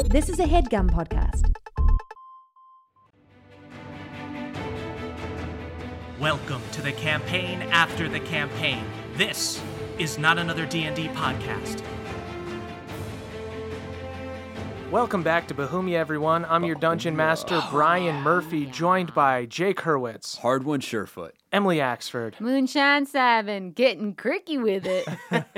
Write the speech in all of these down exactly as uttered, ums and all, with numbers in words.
This is a HeadGum podcast. Welcome to the campaign after the campaign. This is not another D and D podcast. Welcome back to Bohemia, everyone. I'm your dungeon master, Brian Murphy, joined by Jake Hurwitz, Hardwood Surefoot, Emily Axford, Moonshine Seven, getting cricky with it.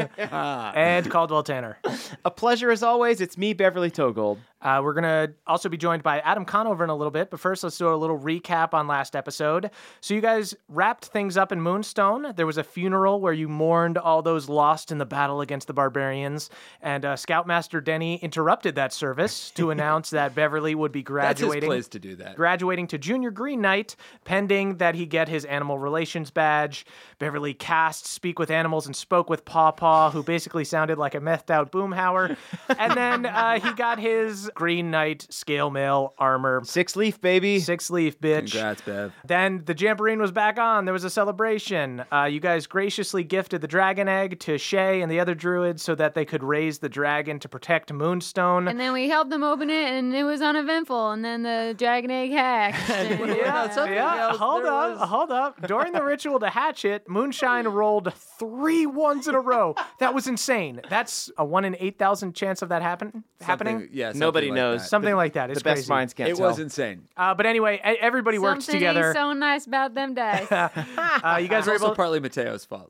and Caldwell Tanner. A pleasure as always. It's me, Beverly Togold. Uh, we're going to also be joined by Adam Conover in a little bit, but first let's do a little recap on last episode. So you guys wrapped things up in Moonstone. There was a funeral where you mourned all those lost in the battle against the barbarians, and uh, Scoutmaster Denny interrupted that service to announce that Beverly would be graduating. That's his place to do that. Graduating to Junior Green Knight, pending that he get his Animal Relations badge. Beverly cast Speak with Animals and spoke with Paw Paw, who basically sounded like a methed out Boomhauer. And then uh, he got his Green Knight scale mail armor. Six leaf, baby. Six leaf, bitch. Congrats, Bev. Then the Jamboree was back on. There was a celebration. Uh, you guys graciously gifted the dragon egg to Shay and the other druids so that they could raise the dragon to protect Moonstone. And then we helped them open it, and it was uneventful. And then the dragon egg hatched. and- Yeah, something yeah. else. Hold There up, was- hold up. During the ritual to hatch it, Moonshine rolled three ones in a row. That was insane. That's a one in eight thousand chance of that happen happening. Something- yeah, something Nobody like knows. that. Something like that. It's The best crazy. minds can't It tell. was insane. Uh, but anyway, e- everybody worked Something together. ain't so nice about them dice. uh, you guys It's were also able. partly Mateo's fault.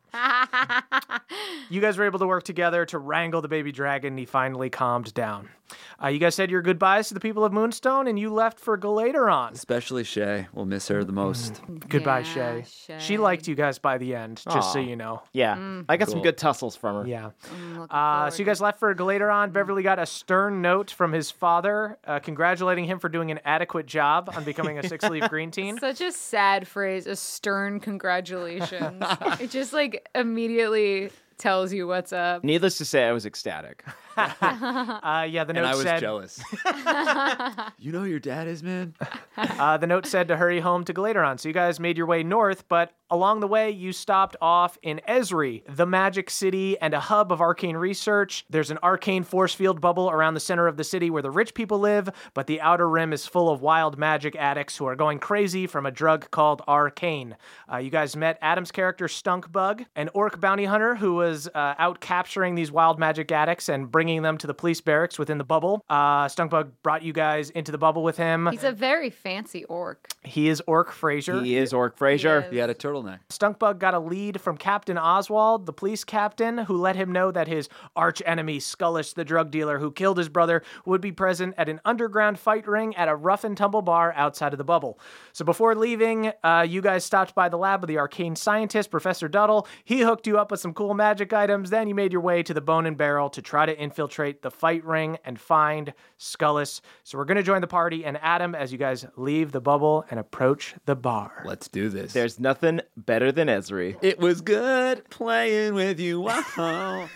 You guys were able to work together to wrangle the baby dragon. He finally calmed down. Uh, you guys said your goodbyes to the people of Moonstone, and you left for Galateron. Especially Shay. We'll miss her the most. Goodbye, Yeah, Shay. Shay. She liked you guys by the end, just so Aw. you know. Yeah, I got some Cool. good tussles from her. Yeah. I'm looking Uh, forward so you to guys left for Galateron. Beverly got a stern note from his father, uh, congratulating him for doing an adequate job on becoming a six-leaf green teen. Such a sad phrase, a stern congratulations. It just like immediately tells you what's up. Needless to say, I was ecstatic. Uh, yeah, the And note I was said. jealous. You know who your dad is, man? Uh, the note said to hurry home to Galateron. So you guys made your way north, but along the way, you stopped off in Esri, the magic city and a hub of arcane research. There's an arcane force field bubble around the center of the city where the rich people live, but the outer rim is full of wild magic addicts who are going crazy from a drug called arcane. Uh, you guys met Adam's character, Stunkbug, an orc bounty hunter who was uh, out capturing these wild magic addicts and bringing them to the police barracks within the bubble. Uh, Stunkbug brought you guys into the bubble with him. He's a very fancy orc. He is Orc Fraser. He is Orc Fraser. He He had a turtleneck. Stunkbug got a lead from Captain Oswald, the police captain, who let him know that his arch enemy, Skullish, the drug dealer who killed his brother, would be present at an underground fight ring at a rough and tumble bar outside of the bubble. So before leaving, uh, you guys stopped by the lab of the arcane scientist, Professor Duddle. He hooked you up with some cool magic items. Then you made your way to the Bone and Barrel to try to infiltrate the fight ring and find Skullish. So we're going to join the party and Adam as you guys leave the bubble and approach the bar. Let's do this. There's nothing better than Esri. It was good playing with you. Wow.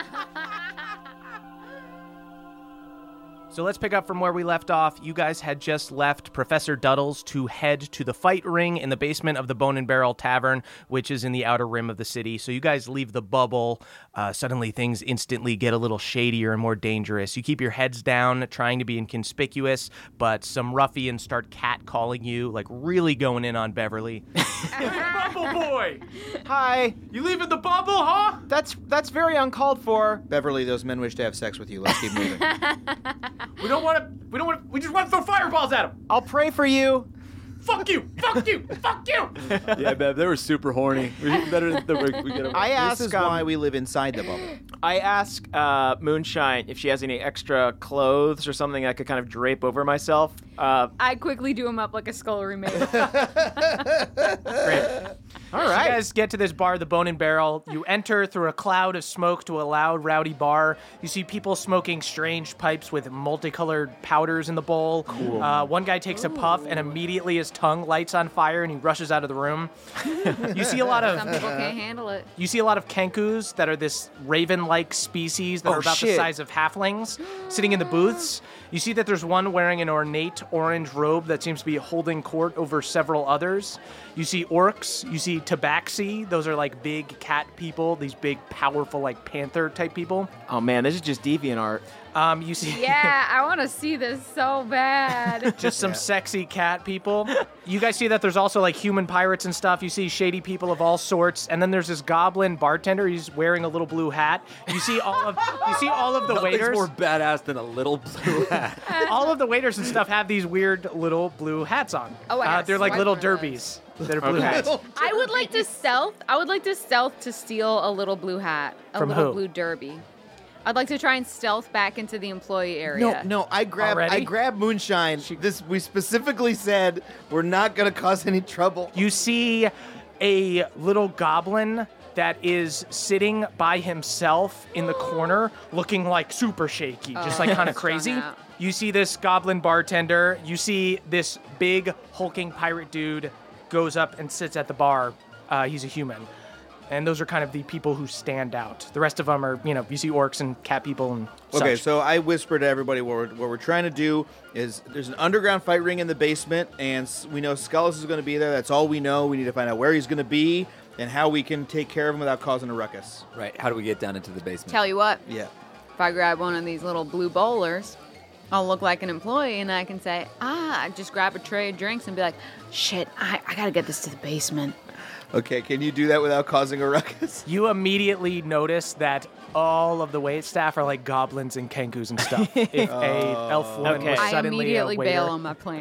So let's pick up from where we left off. You guys had just left Professor Duddles to head to the fight ring in the basement of the Bone and Barrel Tavern, which is in the outer rim of the city. So you guys leave the bubble. Uh, suddenly things instantly get a little shadier and more dangerous. You keep your heads down, trying to be inconspicuous, but some ruffians start catcalling you, like really going in on Beverly. Bubble boy! Hi. You leaving the bubble, huh? That's that's very uncalled for. Beverly, those men wish to have sex with you. Let's keep moving. We don't want to, we don't want to, we just want to throw fireballs at him. I'll pray for you. Fuck you! Fuck you! Fuck you! Yeah, Bev, they were super horny. We better than the we get a- I ask. This is um, why we live inside the bubble. I ask uh, Moonshine if she has any extra clothes or something I could kind of drape over myself. Uh, I quickly do him up like a scullery maid. Great. all You right. guys get to this bar, the Bone and Barrel. You enter through a cloud of smoke to a loud, rowdy bar. You see people smoking strange pipes with multicolored powders in the bowl. Cool. Uh, one guy takes a puff, and immediately his tongue lights on fire, and he rushes out of the room. You see a lot Some of people can't handle it. you see a lot of kenkus that are this raven-like species that Oh, are about the shit. size of halflings, sitting in the booths. You see that there's one wearing an ornate orange robe that seems to be holding court over several others. You see orcs. You see tabaxi. Those are like big cat people, these big, powerful, like panther-type people. Oh man, this is just deviant art. Um, you see Yeah, I want to see this so bad. just some sexy cat people. You guys see that there's also like human pirates and stuff. You see shady people of all sorts, and then there's this goblin bartender. He's wearing a little blue hat. You see all of you see all of the Nothing's waiters. more badass than a little blue hat. All of the waiters and stuff have these weird little blue hats on. Oh, I uh, gotta they're like swipe little one of those. derbies. They're blue Okay. hats. I would like to stealth. I would like to stealth to steal a little blue hat, a From little who? blue derby. I'd like to try and stealth back into the employee area. No, no, I grab, I Already? grab Moonshine. This we specifically said we're not gonna cause any trouble. You see a little goblin that is sitting by himself in the corner, looking like super shaky, just like kind of strung crazy. out. You see this goblin bartender. You see this big hulking pirate dude goes up and sits at the bar. Uh, he's a human. And those are kind of the people who stand out. The rest of them are, you know, you see orcs and cat people and Okay, such. so I whisper to everybody what we're, what we're trying to do is there's an underground fight ring in the basement, and s- we know Skullis is going to be there. That's all we know. We need to find out where he's going to be and how we can take care of him without causing a ruckus. Right. How do we get down into the basement? Tell you what, Yeah. if I grab one of these little blue bowlers, I'll look like an employee and I can say, ah, just grab a tray of drinks and be like, shit, I, I gotta get this to the basement. Okay, can you do that without causing a ruckus? You immediately notice that all of the wait staff are like goblins and kenkus and stuff. If a elf woman Okay. was I suddenly immediately a waiter, bail on my plan.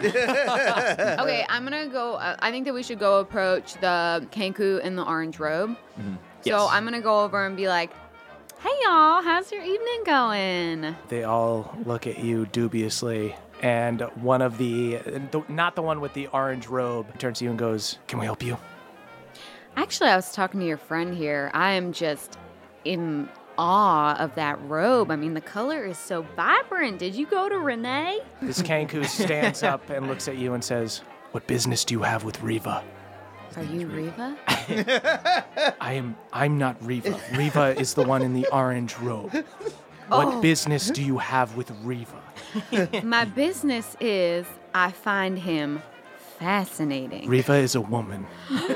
Okay, I'm gonna go. Uh, I think that we should go approach the Kenku in the orange robe. So Yes. I'm gonna go over and be like, "Hey y'all, how's your evening going?" they all look at you dubiously, and one of the, the not the one with the orange robe, turns to you and goes, "Can we help you?" Actually, I was talking to your friend here. I am just in awe of that robe. I mean, the color is so vibrant. Did you go to Renee? This kenku stands up and looks at you and says, "What business do you have with Riva?" Are you Riva? I am. I'm not Riva. Riva is the one in the orange robe. What Oh. business do you have with Riva? My business is I find him fascinating. Riva is a woman.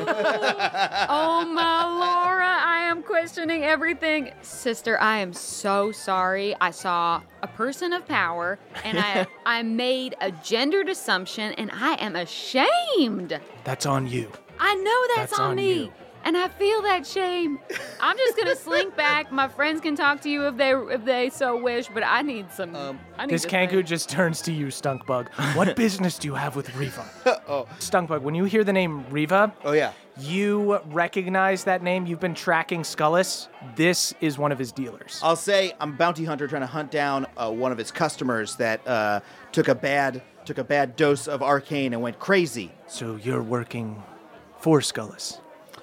Oh my Laura, I am questioning everything. Sister, I am so sorry. I saw a person of power and I I made a gendered assumption and I am ashamed. That's on you. I know that's, That's on, on me. you. And I feel that shame. I'm just gonna slink back. My friends can talk to you if they if they so wish, but I need some. I need This to Kanku think. just turns to you, Stunkbug. What business do you have with Riva? Oh. Stunkbug, when you hear the name Riva, Oh, yeah. you recognize that name. You've been tracking Skullis. This is one of his dealers. I'll say I'm a bounty hunter trying to hunt down uh, one of his customers that uh, took a bad took a bad dose of arcane and went crazy. So you're working for Skullis.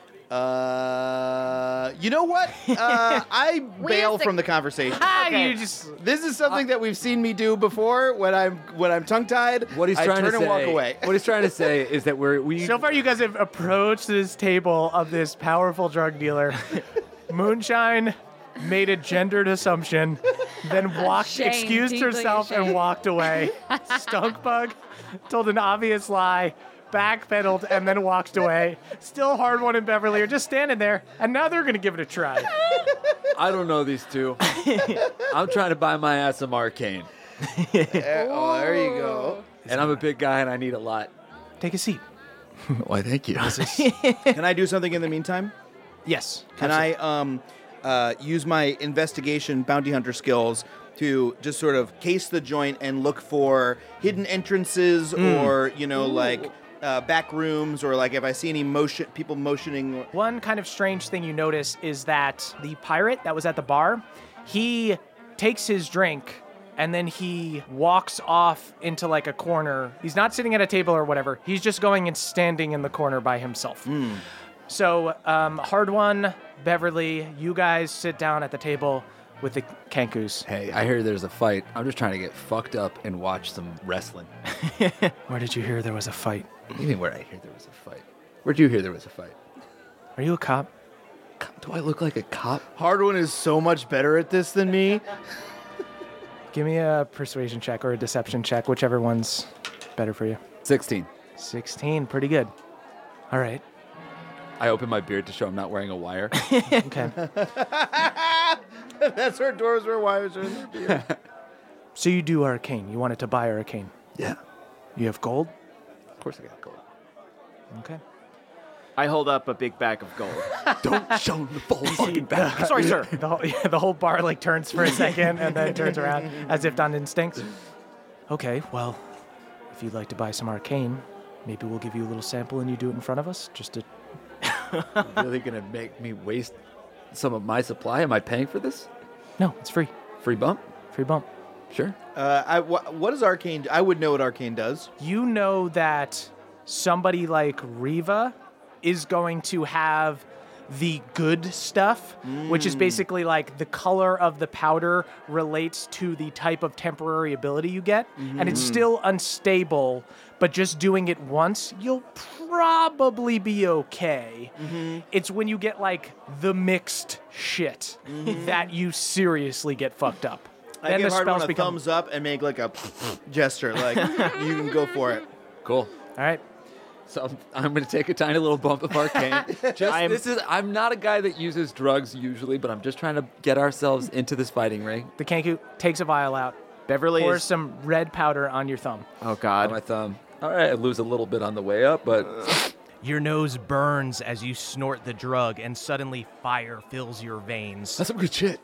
Uh, you know what? Uh, I bail sec- from the conversation. Ah, Okay. you just This is something that we've seen me do before when I'm when I'm tongue tied. What he's I trying turn to and say. walk away. What he's trying to say is that we're we. So far, you guys have approached this table of this powerful drug dealer. Moonshine made a gendered assumption, then walked, Shame, excused deeply herself, and ashamed. walked away. Stunkbug told an obvious lie, backpedaled, and then walked away. Still Hard One and Beverly are just standing there, and now they're gonna give it a try. I don't know these two. I'm trying to buy my ass some arcane, Oh, there you go. and I'm a big guy and I need a lot. Take a seat. Why, thank you. Can I do something in the meantime? Yes. Can I um, uh, use my investigation bounty hunter skills to just sort of case the joint and look for hidden entrances or, you know, like uh, back rooms or like if I see any motion, people motioning. One kind of strange thing you notice is that the pirate that was at the bar, he takes his drink and then he walks off into like a corner. He's not sitting at a table or whatever. He's just going and standing in the corner by himself. So, um, Hard One, Beverly, you guys sit down at the table with the Kenkus. Hey, I hear there's a fight. I'm just trying to get fucked up and watch some wrestling. Where did you hear there was a fight? What do you mean where I hear there was a fight? Where'd you hear there was a fight? Are you a cop? Do I look like a cop? Hard One is so much better at this than me. Give me a persuasion check or a deception check, whichever one's better for you. sixteen. sixteen, pretty good. All right. I open my beard to show I'm not wearing a wire. Okay. That's where doors where wires are in their beard. So you do arcane. You wanted to buy arcane. Yeah. You have gold? Of course I got gold. Okay. I hold up a big bag of gold. Don't show the full fucking back. Sorry, sir. The whole, yeah, the whole bar like turns for a second and then turns around as if on instinct. Okay, well, if you'd like to buy some arcane, maybe we'll give you a little sample and you do it in front of us, just to... Really gonna make me waste some of my supply? Am I paying for this? No, it's free. Free bump? Free bump. Sure. Uh, I, wh- what does Arcane do? I would know what Arcane does. You know that somebody like Riva is going to have the good stuff, which is basically like the color of the powder relates to the type of temporary ability you get, and it's still unstable, but just doing it once, you'll probably be okay. It's when you get like the mixed shit that you seriously get fucked up. I Then give the Hard spells one a become thumbs up and make like a gesture, like you can go for it. Cool. all right. So I'm, I'm going to take a tiny little bump of arcane. Just I'm- this is I'm not a guy that uses drugs usually, but I'm just trying to get ourselves into this fighting ring. The Kenku takes a vial out, Beverly pours is. some red powder on your thumb. Oh, On God. my thumb. All right, I lose a little bit on the way up, but Your nose burns as you snort the drug, and suddenly fire fills your veins. that's some good shit.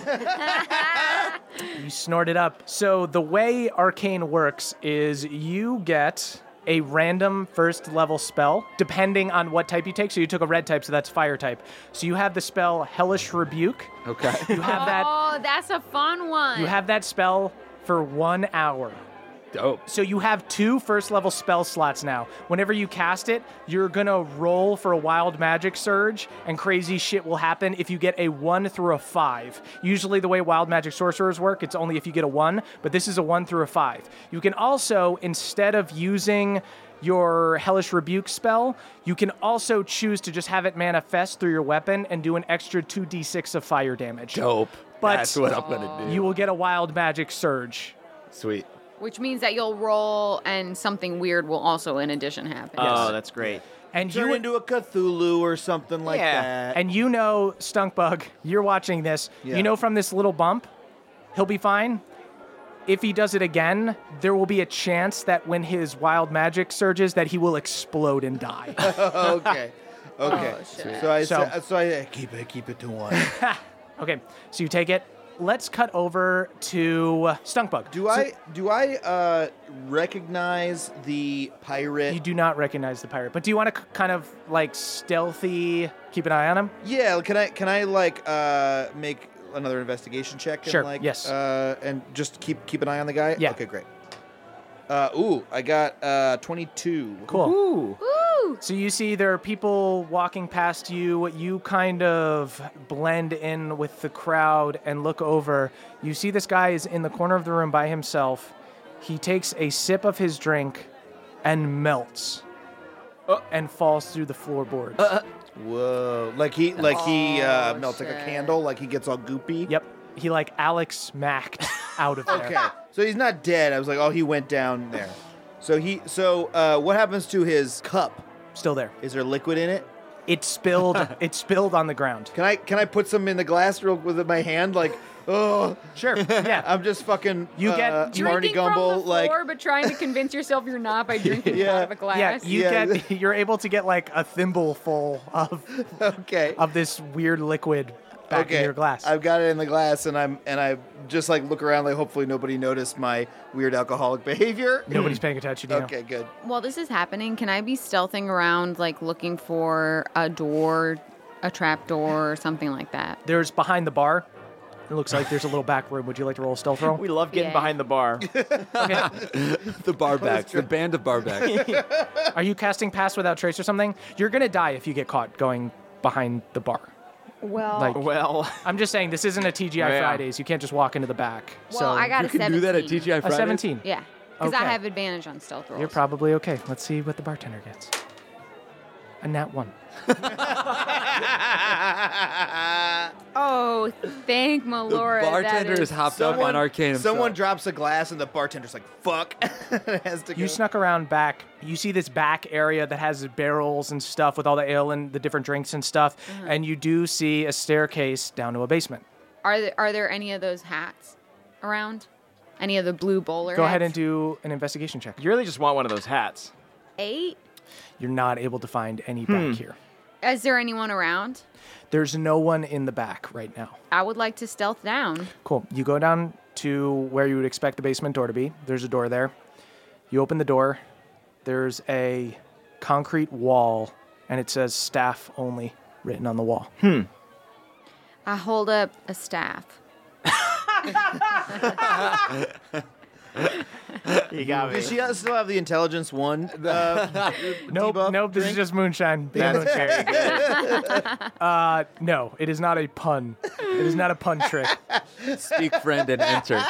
You snort it up. So the way Arcane works is you get a random first level spell depending on what type you take. So you took a red type, so that's fire type. So you have the spell Hellish Rebuke. Okay. You have that Oh, that's a fun one. you have that spell for one hour. Dope. So you have two first level spell slots now. Whenever you cast it, you're gonna roll for a wild magic surge, and crazy shit will happen if you get a one through a five. Usually the way wild magic sorcerers work, it's only if you get a one, but this is a one through a five. You can also, instead of using your Hellish Rebuke spell, you can also choose to just have it manifest through your weapon and do an extra two d six of fire damage. Dope. But- That's what I'm going to do. You will get a wild magic surge. Sweet. Which means that you'll roll and something weird will also in addition happen. Oh, that's great. And Turn you into a Cthulhu or something like Yeah. that. And you know, Stunkbug, you're watching this. Yeah. You know from this little bump, he'll be fine. If he does it again, there will be a chance that when his wild magic surges, that he will explode and die. okay. Okay. Oh, shit. so I So- so, so I keep it keep it to one. Okay, so you take it. Let's cut over to Stunkbug. Do So I do I uh, recognize the pirate? You do not recognize the pirate, but do you want to kind of like stealthy keep an eye on him? Yeah. Can I can I like uh, make another investigation check? And, Sure, Like, yes. Uh, and just keep keep an eye on the guy. Yeah. Okay. Great. Uh, ooh, I got uh, twenty-two. Cool. Ooh. Woo! So you see there are people walking past you. You kind of blend in with the crowd and look over. You see this guy is in the corner of the room by himself. He takes a sip of his drink and melts and falls through the floorboards. Whoa! Like he like he uh, Oh, melts like a shit. candle. Like he gets all goopy. Yep. He like Alex Macked out of there. Okay. So he's not dead. I was like, oh, he went down there. So he. So uh, what happens to his cup? Still there. Is there liquid in it? It spilled. It spilled on the ground. Can I can I put some in the glass real with my hand? Like, oh, Sure. Yeah. I'm just fucking. You get- uh, you- Marty Drinking Gumble. from the like, floor, but trying to convince yourself you're not by drinking Yeah. out of a glass. yeah. You Yeah. get. You're able to get like a thimble full of okay. of this weird liquid back okay. in your glass. I've got it in the glass, and I'm and I just like look around. Like, hopefully nobody noticed my weird alcoholic behavior. Nobody's paying attention to you. Okay, good. While this is happening, can I be stealthing around, like looking for a door, a trap door, or something like that? There's behind the bar. It looks like there's a little back room. Would you like to roll a stealth roll? We love getting Yeah. behind the bar. Okay. The barbacks, the band of barbacks. Are you casting Pass Without Trace or something? You're gonna die if you get caught going behind the bar. Well, Like- Well, I'm just saying this isn't a T G I Yeah. Fridays. You can't just walk into the back. well, so I got You a can seventeen. do that at T G I a Fridays? seventeen. Yeah, because Okay. I have advantage on stealth rolls. You're probably okay. Let's see what the bartender gets. A nat one. Oh, thank The Melora. bartender that has is hopped up on Arcane himself. Someone drops a glass, and the bartender's like, "Fuck!" It has to go. You snuck around back. You see this back area that has barrels and stuff with all the ale and the different drinks and stuff. And you do see a staircase down to a basement. Are there, are there any of those hats around? Any of the blue bowler Go hats? ahead and do an investigation check. You really just want one of those hats. Eight? You're not able to find any Hmm. back here. Is there anyone around? There's no one in the back right now. I would like to stealth down. Cool. You go down to where you would expect the basement door to be. There's a door there. You open the door. There's a concrete wall, and it says staff only written on the wall. Hmm. I hold up a staff. You got me. Does she still have the intelligence one? Uh, Nope, debuff nope, this is drink? just moonshine. Big That's moonshine. very good. Uh, no, it is not a pun. It is not a pun trick. Speak friend and enter.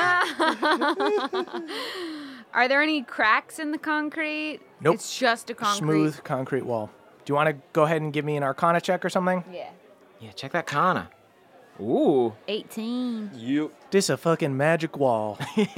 Are there any cracks in the concrete? Nope. It's just a concrete. Smooth concrete wall. Do you want to go ahead and give me an Arcana check or something? Yeah. Yeah, check that Kana. Ooh. eighteen. You. This a fucking magic wall.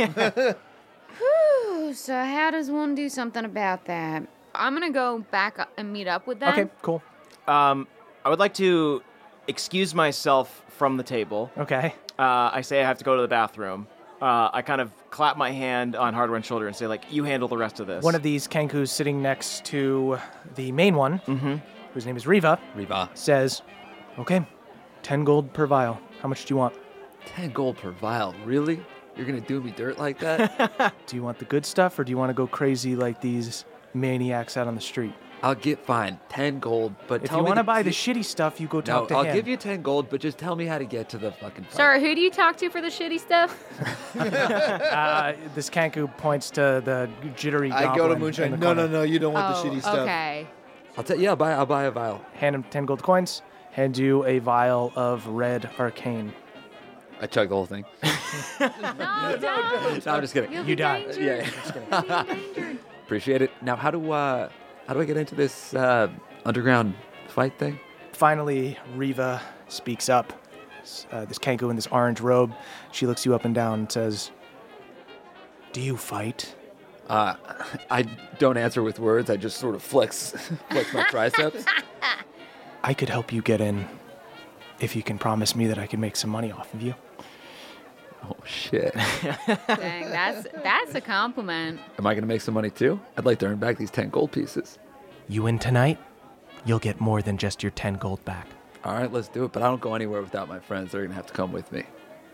Whew, so how does one do something about that? I'm gonna go back up and meet up with them. Okay, cool. Um, I would like to excuse myself from the table. Okay. Uh, I say I have to go to the bathroom. Uh, I kind of clap my hand on Hardwine's shoulder and say, like, you handle the rest of this. One of these Kenkus sitting next to the main one, Mm-hmm. whose name is Riva, Riva. says, okay, ten gold per vial. How much do you want? ten gold per vial. Really? You're going to do me dirt like that? Do you want the good stuff, or do you want to go crazy like these maniacs out on the street? I'll get fine. ten gold, but If tell you me want to the- buy the shitty stuff, you go No, talk to I'll him. give you ten gold, but just tell me how to get to the fucking fight. Sorry, who do you talk to for the shitty stuff? uh, this Kenku points to the jittery I goblin go to in Moonshine. the No, no, corner. no. You don't want oh, the shitty stuff. okay. I'll tell yeah, I'll buy, I'll buy a vial. Hand him ten gold coins. Hand you a vial of red arcane. I chug the whole thing. No, don't. No, I'm just kidding. You'll You be die. dangered. Yeah. You'll be endangered. Appreciate it. Now, how do uh, how do I get into this uh, underground fight thing? Finally, Riva speaks up. S- Uh, this Kenku in this orange robe. She looks you up and down and says, "Do you fight?" Uh, I don't answer with words. I just sort of flex, flex my triceps. I could help you get in if you can promise me that I can make some money off of you. Oh shit! Dang, that's that's a compliment. Am I gonna make some money too? I'd like to earn back these ten gold pieces. You win tonight, you'll get more than just your ten gold back. All right, let's do it. But I don't go anywhere without my friends. They're gonna have to come with me.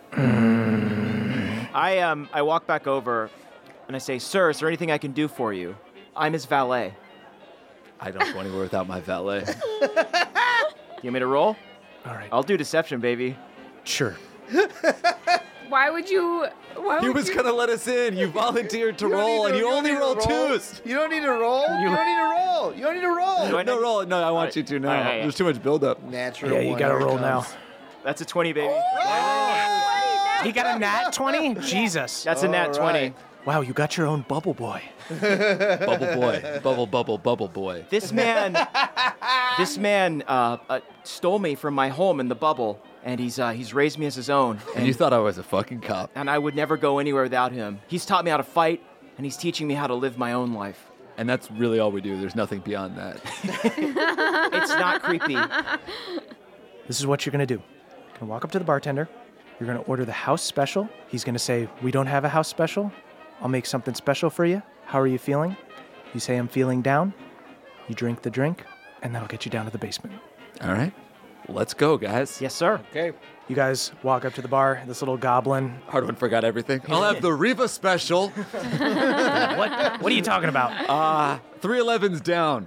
I um I walk back over and I say, sir, is there anything I can do for you? I'm his valet. I don't go anywhere without my valet. You want me to roll? All right. I'll do deception, baby. Sure. Why would you? Why He would was you? gonna let us in. You volunteered to You don't roll, need to- and you don't only need to roll roll. twos. You don't need to roll. You, don't need to roll. You don't need to roll. Do I No, not- roll. No, I want Alright. you to now. Alright, alright. There's too much buildup. Natural. Yeah, you one, gotta here it roll now. comes. That's a twenty, baby. He got a nat twenty? Jesus. That's a nat All twenty. right. Wow, you got your own bubble boy. Bubble boy, bubble, bubble, bubble boy. This man, this man uh, uh, stole me from my home in the bubble, and he's uh, he's raised me as his own. And you thought I was a fucking cop. and I would never go anywhere without him. He's taught me how to fight, and he's teaching me how to live my own life. And that's really all we do. There's nothing beyond that. It's not creepy. This is what you're gonna do. You're gonna walk up to the bartender. You're gonna order the house special. He's gonna say, "We don't have a house special. I'll make something special for you. How are you feeling?" You say, "I'm feeling down." You drink the drink, and that'll get you down to the basement. All right, let's go, guys. Yes, sir. Okay. You guys walk up to the bar. This little goblin. Hard one forgot everything. I'll have the Riva special. What? What are you talking about? Ah, three eleven's down.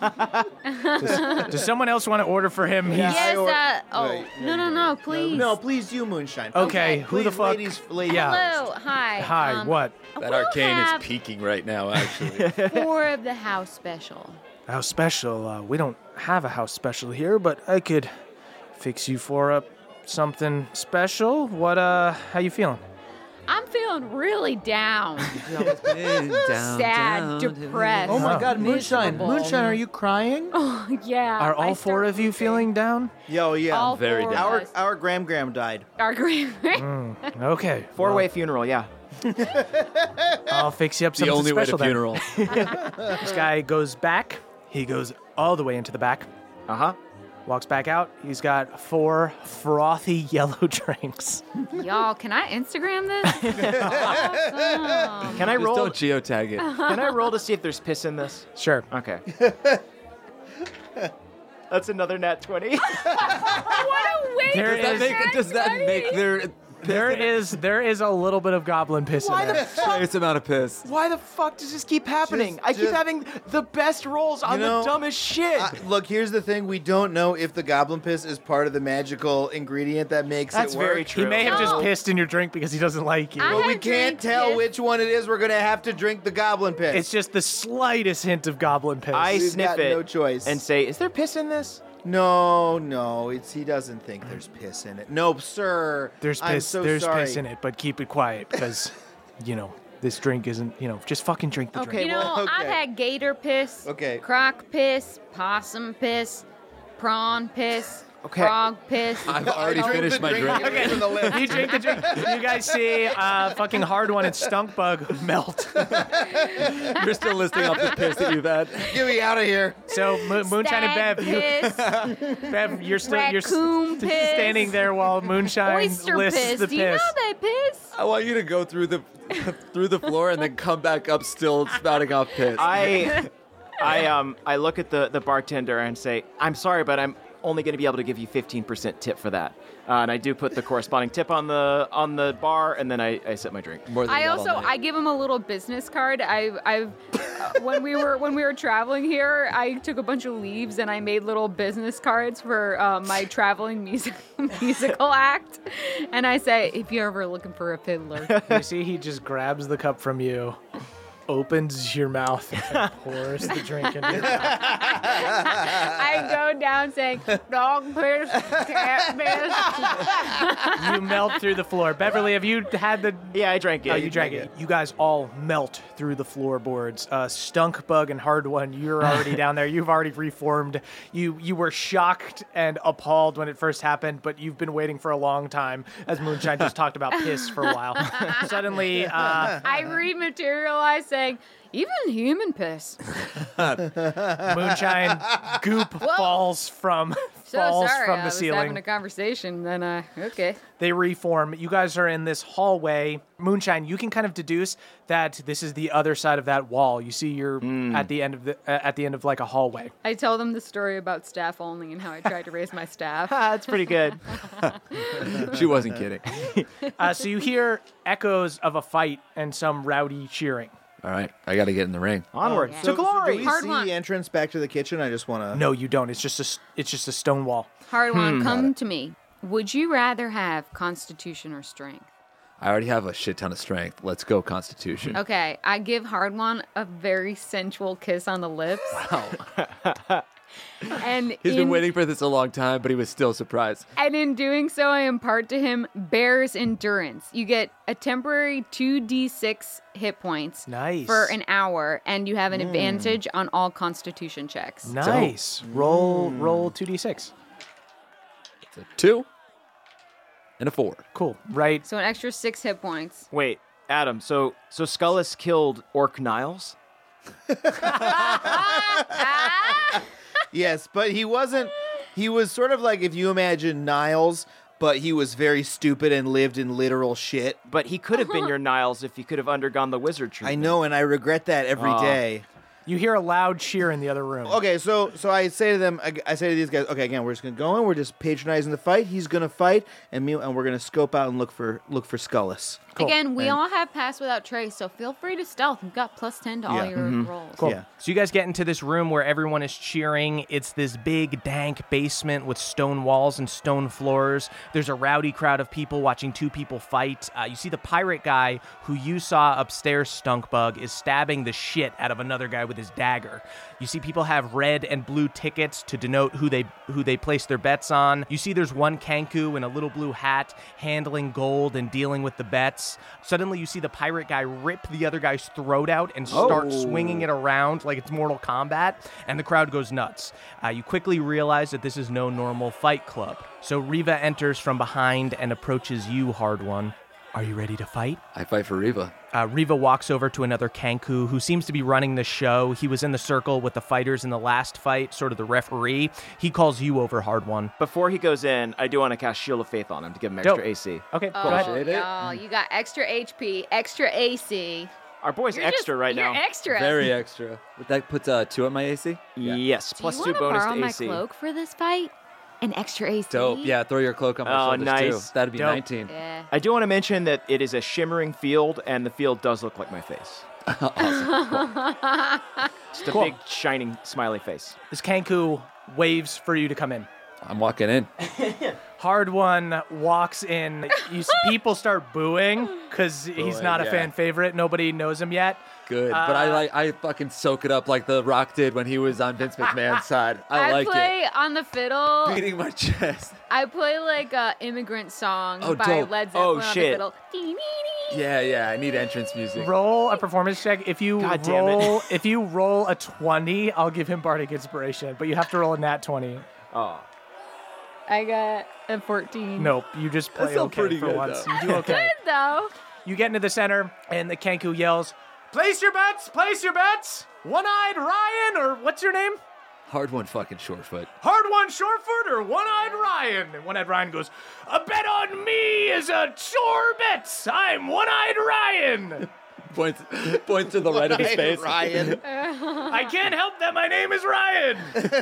Does, does someone else want to order for him? He's Yes. Uh, oh Wait, no no no! Please. No, please, you Moonshine. Okay, who the Please, fuck- Ladies, ladies. Yeah. Hello. Hi. Hi. um, What? That we'll arcane have is peaking right now, actually. Four of the house special. House special. Uh, we don't have a house special here, but I could fix you for a something special. What? Uh, how you feeling? I'm feeling really down. Down, Sad, down, depressed. Oh my Wow. God, Moonshine. Miserable. Moonshine, are you crying? Oh yeah. Are all I four start of you weeping. feeling down? Yo, yeah. All very four down. of Our us. our Gram Gram died. Our grand. Okay. Four-way funeral, yeah. I'll fix you up The something only way to special then. funeral. This guy goes back. He goes all the way into the back. Uh-huh. Walks back out. He's got four frothy yellow drinks. Y'all, can I Instagram this? Awesome. Can I Just roll? don't geotag it. Can I roll to see if there's piss in this? Sure. Okay. That's another nat twenty. What a waste! There Does that is- make, does that make their There is there is a little bit of goblin piss Why in the there. fuck? trace amount of piss? Why the fuck does this keep happening? Just- I keep just- having the best rolls on You know, the dumbest shit. Uh, look, here's the thing: we don't know if the goblin piss is part of the magical ingredient that makes That's it work. very true. He may have just No. pissed in your drink because he doesn't like you. I- But we had can't drank tell piss. which one it is. We're gonna have to drink the goblin piss. It's just the slightest hint of goblin piss. I We've sniff got it no choice. and say, "Is there piss in this?" no, no. It's he doesn't think there's piss in it. Nope, sir. There's I'm piss. so there's sorry. piss in it, but keep it quiet because, you know, this drink isn't. You know, just fucking drink the Okay. drink. You know, well, I've okay. had gator piss, Okay. croc piss, possum piss, prawn piss, Okay. frog piss. I've already I drink finished the my drink. drink. Okay. The list. You drink the drink. You guys see uh, fucking hard one and stunk bug melt. You're still listing off the piss that you've had. Get me out of here. So Mo- Moonshine and Stag Bev, you, piss, Bev, you're still you're s- raccoon st- piss, standing there while Moonshine oyster lists piss. the Do you know piss. they piss? I want you to go through the through the floor and then come back up still spouting off piss. I, I um, I look at the the bartender and say, "I'm sorry, but I'm only going to be able to give you fifteen percent tip for that." Uh, and I do put the corresponding tip on the on the bar, and then I, I sip my drink. More than I that all also night. I give him a little business card. I I've uh, when we were when we were traveling here, I took a bunch of leaves and I made little business cards for uh, my traveling music musical act. And I say, if you're ever looking for a fiddler, You see, he just grabs the cup from you, opens your mouth, and pours the drink into your mouth. I go down saying, dog piss, cat piss. You melt through the floor. Beverly, have you had the? Yeah, I drank it. Oh, you drank it. You guys all melt through the floorboards. Uh, Stunk Bug and Hard One, you're already down there. You've already reformed. You you were shocked and appalled when it first happened, but you've been waiting for a long time, as Moonshine just talked about piss for a while. Suddenly, uh, I rematerialize saying, even human piss. Moonshine goop falls from So falls sorry, from I the was ceiling. having a conversation. Then, uh, okay. They reform. You guys are in this hallway. Moonshine, you can kind of deduce that this is the other side of that wall. You see, you're at the end of the uh, at the end of like a hallway. I tell them the story about staff only and how I tried to raise my staff. Ah, that's pretty good. She wasn't kidding. Uh, so you hear echoes of a fight and some rowdy cheering. All right, I got to get in the ring. Onward yeah. to So, so glory. do we Hard see one. the entrance back to the kitchen? I just want to. No, you don't. It's just a s- it's just a stone wall. Hard one, come to me. Would you rather have constitution or strength? I already have a shit ton of strength. Let's go, Constitution. Okay, I give Hard One a very sensual kiss on the lips. Wow. And He's in, been waiting for this a long time, but he was still surprised. And in doing so, I impart to him Bear's Endurance. You get a temporary two d six hit points Nice. for an hour, and you have an advantage on all constitution checks. Nice. Roll roll two d six. It's a two and a four. Cool. Right. So an extra six hit points. Wait, Adam. So so Scullis killed Orc Niles. Yes, but he wasn't. He was sort of like if you imagine Niles, but he was very stupid and lived in literal shit. But he could have been your Niles if he could have undergone the wizard I treatment. know, and I regret that every Aw. day. You hear a loud cheer in the other room. Okay, so so I say to them, I, I say to these guys, okay, again, we're just gonna go in. We're just patronizing the fight. He's gonna fight, and me, and we're gonna scope out and look for look for Scullis. Cool. Again, we And- all have pass without trace, so feel free to stealth. You've got plus ten to all Yeah. your rolls. Cool. Yeah. So you guys get into this room where everyone is cheering. It's this big, dank basement with stone walls and stone floors. There's a rowdy crowd of people watching two people fight. Uh, you see the pirate guy who you saw upstairs, Stunkbug, is stabbing the shit out of another guy with his dagger. You see people have red and blue tickets to denote who they who they place their bets on. You see there's one Kanku in a little blue hat handling gold and dealing with the bets. Suddenly you see the pirate guy rip the other guy's throat out and start Oh. swinging it around like it's Mortal Kombat, and the crowd goes nuts. Uh, you quickly realize that this is no normal fight club. So Riva enters from behind and approaches you, Hard One. Are you ready to fight? I fight for Riva. Uh, Riva walks over to another Kenku who seems to be running the show. He was in the circle with the fighters in the last fight, sort of the referee. He calls you over, Hard One. Before he goes in, I do want to cast Shield of Faith on him to give him extra Dope. A C. Okay, Oh, go ahead. Appreciate it. y'all, you got extra H P, extra A C. Our boy's You're extra just- right you're now. extra. Very extra. But that puts uh, two on my A C? Yes, Do plus you two wanna bonus borrow to my A C. cloak for this fight? An extra A C? Dope. Yeah, throw your cloak on my Oh, shoulders nice. too. That'd be Dope. nineteen. Yeah. I do want to mention that it is a shimmering field, and the field does look like my face. Just a Cool. big, shining, smiley face. This Kenku waves for you to come in. I'm walking in. Hard One walks in. You see people start booing because he's Booing, not a yeah. fan favorite. Nobody knows him yet. Good. but I Uh, like I fucking soak it up like The Rock did when he was on Vince McMahon's side. I, I like play on the fiddle. it. Beating my chest. I play like a immigrant song Oh, by dope. Led Oh, Zeppelin on shit. the fiddle. Dee-dee-dee. Yeah, yeah. I need entrance music. Roll a performance check. If you God damn it. roll, if you roll a twenty, I'll give him bardic inspiration. But you have to roll a nat twenty. Oh. I got a fourteen. Nope, you just play still okay pretty for good, once. though. You do okay. Good though. You get into the center, and the Kenku yells, "Place your bets! Place your bets! One-eyed Ryan, or what's your name? Hard one fucking Shorefoot. Hard One Shorefoot or One-eyed Ryan?" And One-eyed Ryan goes, "A bet on me is a sure bet. I'm One-eyed Ryan. Points, points to the right of his face. Ryan. I can't help that my name is Ryan.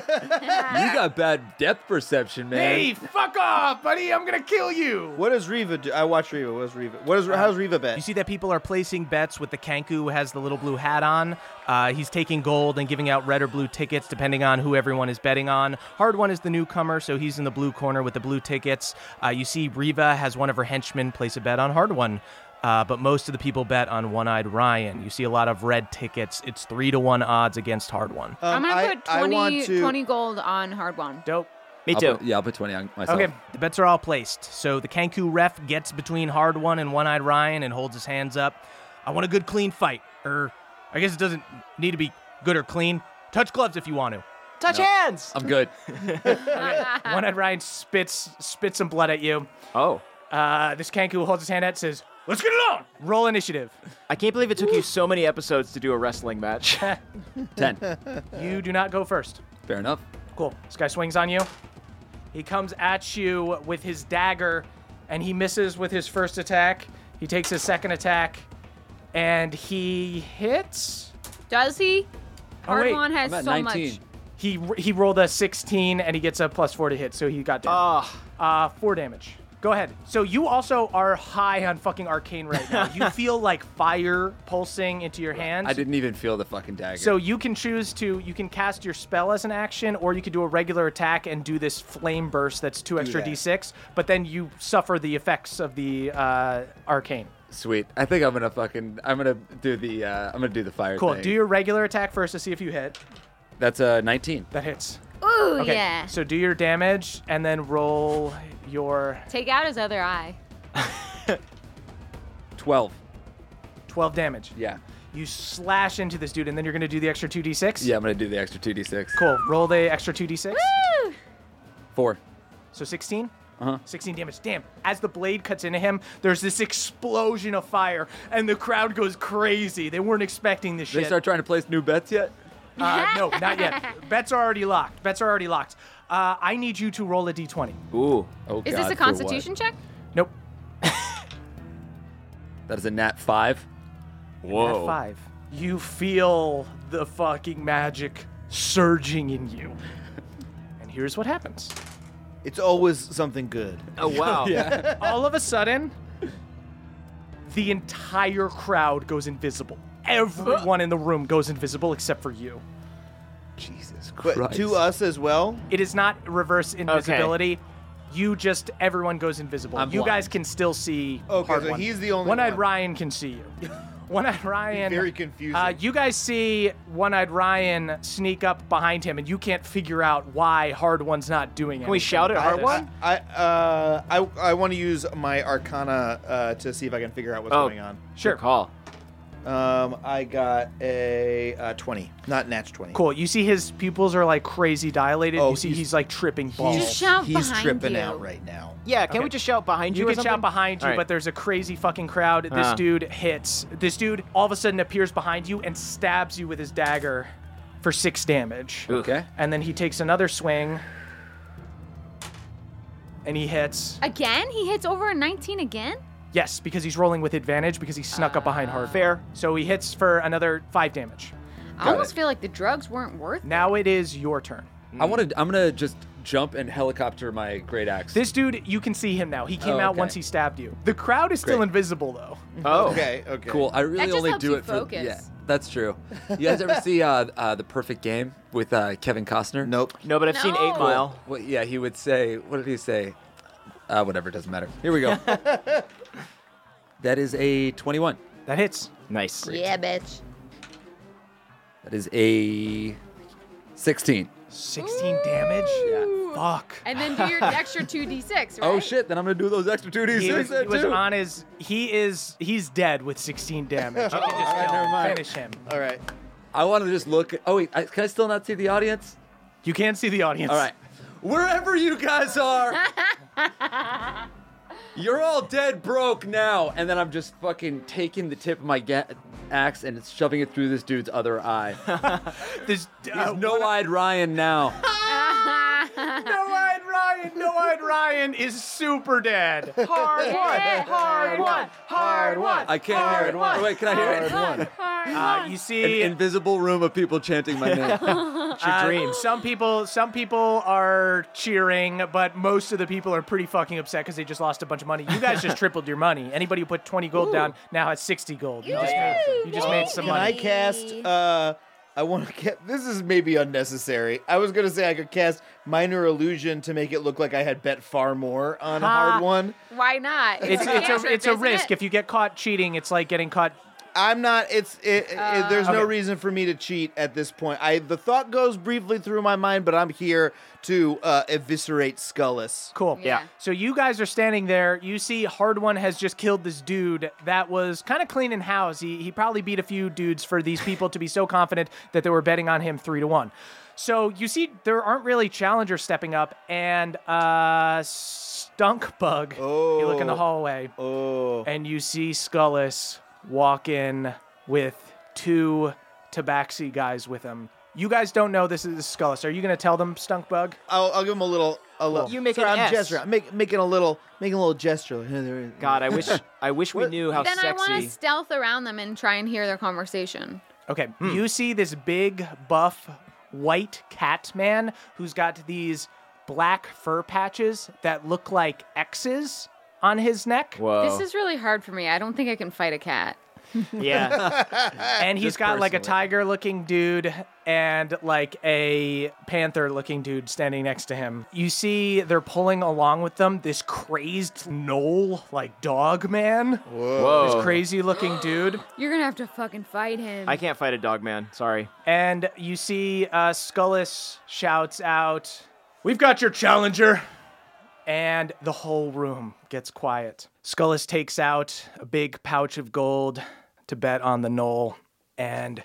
You got bad depth perception, man. Hey, fuck off, buddy. I'm gonna kill you." What does Riva do? I watch Riva. What does Riva? What is? How's Riva bet? You see that people are placing bets with the Kenku who has the little blue hat on. Uh, he's taking gold and giving out red or blue tickets depending on who everyone is betting on. Hard One is the newcomer, so he's in the blue corner with the blue tickets. Uh, you see Riva has one of her henchmen place a bet on Hard One. Uh, but most of the people bet on One-Eyed Ryan. You see a lot of red tickets. It's three to one odds against Hard One. Um, I'm gonna I- put I want twenty, to- twenty gold on Hard One. Dope. Me I'll too. Put, yeah, I'll put twenty on myself. Okay. The bets are all placed. So the Kenku ref gets between Hard One and One-Eyed Ryan and holds his hands up. I want a good, clean fight. Or I guess it doesn't need to be good or clean. Touch gloves if you want to. Touch hands! I'm good. One-eyed Ryan spits spits some blood at you. Oh. Uh, this Kenku holds his hand out and says, "Let's get it on. Roll initiative." I can't believe it took you so many episodes to do a wrestling match. Ten. You do not go first. Fair enough. Cool. This guy swings on you. He comes at you with his dagger, and he misses with his first attack. He takes his second attack, and he hits. Does he? Hard wait, One has I'm at so nineteen. much. He he rolled a sixteen, and he gets a plus four to hit, so he got down. Ah. Uh, four damage. Go ahead. So you also are high on fucking arcane right now. You feel like fire pulsing into your hands. I didn't even feel the fucking dagger. So you can choose to, you can cast your spell as an action, or you could do a regular attack and do this flame burst that's two extra that. d six, but then you suffer the effects of the uh, arcane. Sweet. I think I'm gonna fucking. I'm gonna do the. Uh, I'm gonna do the fire Cool. thing. Do your regular attack first to see if you hit. That's a uh, nineteen. That hits. Ooh, Okay. yeah. So do your damage and then roll your Take out his other eye. Twelve. twelve damage. Yeah. You slash into this dude, and then you're going to do the extra two d six? Yeah, I'm gonna do the extra two d six. Cool. Roll the extra two d six. Woo! Four. So sixteen? Uh-huh. sixteen damage. Damn. As the blade cuts into him, there's this explosion of fire, and the crowd goes crazy. They weren't expecting this They shit. start trying to place new bets yet? Uh, no, not yet. Bets are already locked. Bets are already locked. Uh, I need you to roll a d twenty. Ooh. Oh Is God, this a for what? constitution check? Nope. That is a nat five. At five. You feel the fucking magic surging in you. And here's what happens. It's always something good. Oh, wow. All of a sudden, the entire crowd goes invisible. Everyone in the room goes invisible except for you. Jesus But Christ. to us as well. It is not reverse invisibility. You just, everyone goes invisible. I'm you guys blind. can still see. Okay, Hard so One. he's the only One-eyed one. Ryan can see you. One-eyed Ryan. Very confusing. Uh, you guys see One-eyed Ryan sneak up behind him, and you can't figure out why Hard One's not doing it. Can we shout at I, Hard One? I uh I I want to use my Arcana uh, to see if I can figure out what's Oh. going on. Sure. Good call. Um, I got a uh, twenty, not natch twenty. Cool. You see his pupils are like crazy dilated. Oh, you see he's, he's- like tripping balls. Just shout He's behind tripping you. out right now. Yeah, can Okay. we just shout behind you? You or can something? shout behind you, All right. but there's a crazy fucking crowd. This Ah. dude hits. This dude all of a sudden appears behind you and stabs you with his dagger for six damage. Okay. And then he takes another swing. And he hits. Again? He hits over a nineteen again? Yes, because he's rolling with advantage because he snuck up behind hard. Fair. So he hits for another five damage. I almost feel like the drugs weren't worth it. Now it is your turn. I want to. I'm gonna just jump and helicopter my great axe. This dude, you can see him now. He came Oh, out okay. once he stabbed you. The crowd is still Great. invisible though. Oh. Okay, okay. Cool. I really That just only helps do you it for. focus. Yeah, that's true. You guys ever see uh, uh, the Perfect Game with uh, Kevin Costner? Nope. No, but I've seen Eight No. Mile. Well, yeah, he would say. What did he say? Uh, whatever. Doesn't matter. Here we go. That is a twenty-one. That hits. Nice. Yeah, bitch. That is a sixteen. sixteen damage? Yeah. Fuck. And then do your extra two d six, right? Oh shit! Then I'm gonna do those extra two d He was, six he was too. on his. He is. He's dead with sixteen damage. You can just alright, go never mind. finish him. All right. I want to just look. At, oh wait, I, can I still not see the audience? You can't see the audience. All right, wherever you guys are, you're all dead broke now. And then I'm just fucking taking the tip of my ga- axe and it's shoving it through this dude's other eye. This uh, He's no-eyed Ryan now. no-eyed Ryan. No-eyed Ryan is super dead. Hard one. Hard one. Hard one. I can't hear it. Oh, wait, can I hear it? Uh, you An see. invisible room of people chanting my name. It's your Uh, dream. Some people, some people are cheering, but most of the people are pretty fucking upset because they just lost a bunch of money. You guys just tripled your money. Anybody who put twenty gold down now has sixty gold. You just made, you just made some Can I money. cast? Uh, I want to get. This is maybe unnecessary. I was gonna say I could cast minor illusion to make it look like I had bet far more on a hard one. Why not? It's a it's a cantrip, it's a isn't risk. it? If you get caught cheating, it's like getting caught. I'm not. It's. It, it, there's no Okay. reason for me to cheat at this point. I the thought goes briefly through my mind, but I'm here to uh, eviscerate Skullis. Cool. Yeah. So you guys are standing there. You see Hard One has just killed this dude that was kind of cleaning house. He, he probably beat a few dudes for these people to be so confident that they were betting on him three to one. So you see there aren't really challengers stepping up, and uh, Stunk Bug. You look in the Oh. hallway, Oh. and you see Skullis walk in with two Tabaxi guys with him. You guys don't know this is Skullis. Are you going to tell them, Stunk Bug? I'll, I'll give him a little. A little. You make sorry, an I'm S. gesturing. I'm make, making a little. Making a little gesture. God, I wish I wish we knew how Then I want sexy. to stealth around them and try and hear their conversation. Okay, you see this big, buff, white cat man who's got these black fur patches that look like X's on his neck. Whoa. This is really hard for me. I don't think I can fight a cat. yeah. And he's Just got like a personally. tiger-looking dude and like a panther-looking dude standing next to him. You see they're pulling along with them this crazed gnoll, like dog man. Whoa. This crazy-looking dude. You're gonna have to fucking fight him. I can't fight a dog man. Sorry. And you see uh, Skullis shouts out, "We've got your challenger." And the whole room gets quiet. Skullis takes out a big pouch of gold to bet on the knoll, and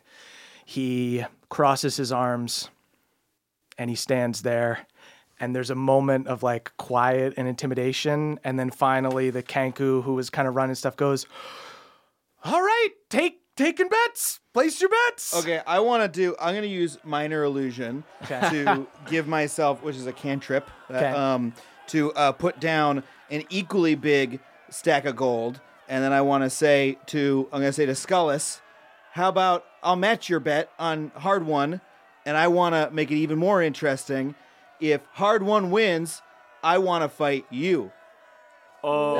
he crosses his arms and he stands there. And there's a moment of like quiet and intimidation. And then finally, the Kanku, who was kind of running stuff, goes, "All right, take taking bets. Place your bets." Okay, I want to do. I'm going to use minor illusion Okay. to give myself, which is a cantrip, uh, Okay. um, to uh, put down an equally big stack of gold, and then I want to say to. I'm going to say to Skullis, how about I'll match your bet on hard one, and I want to make it even more interesting. If hard one wins, I want to fight you. Oh,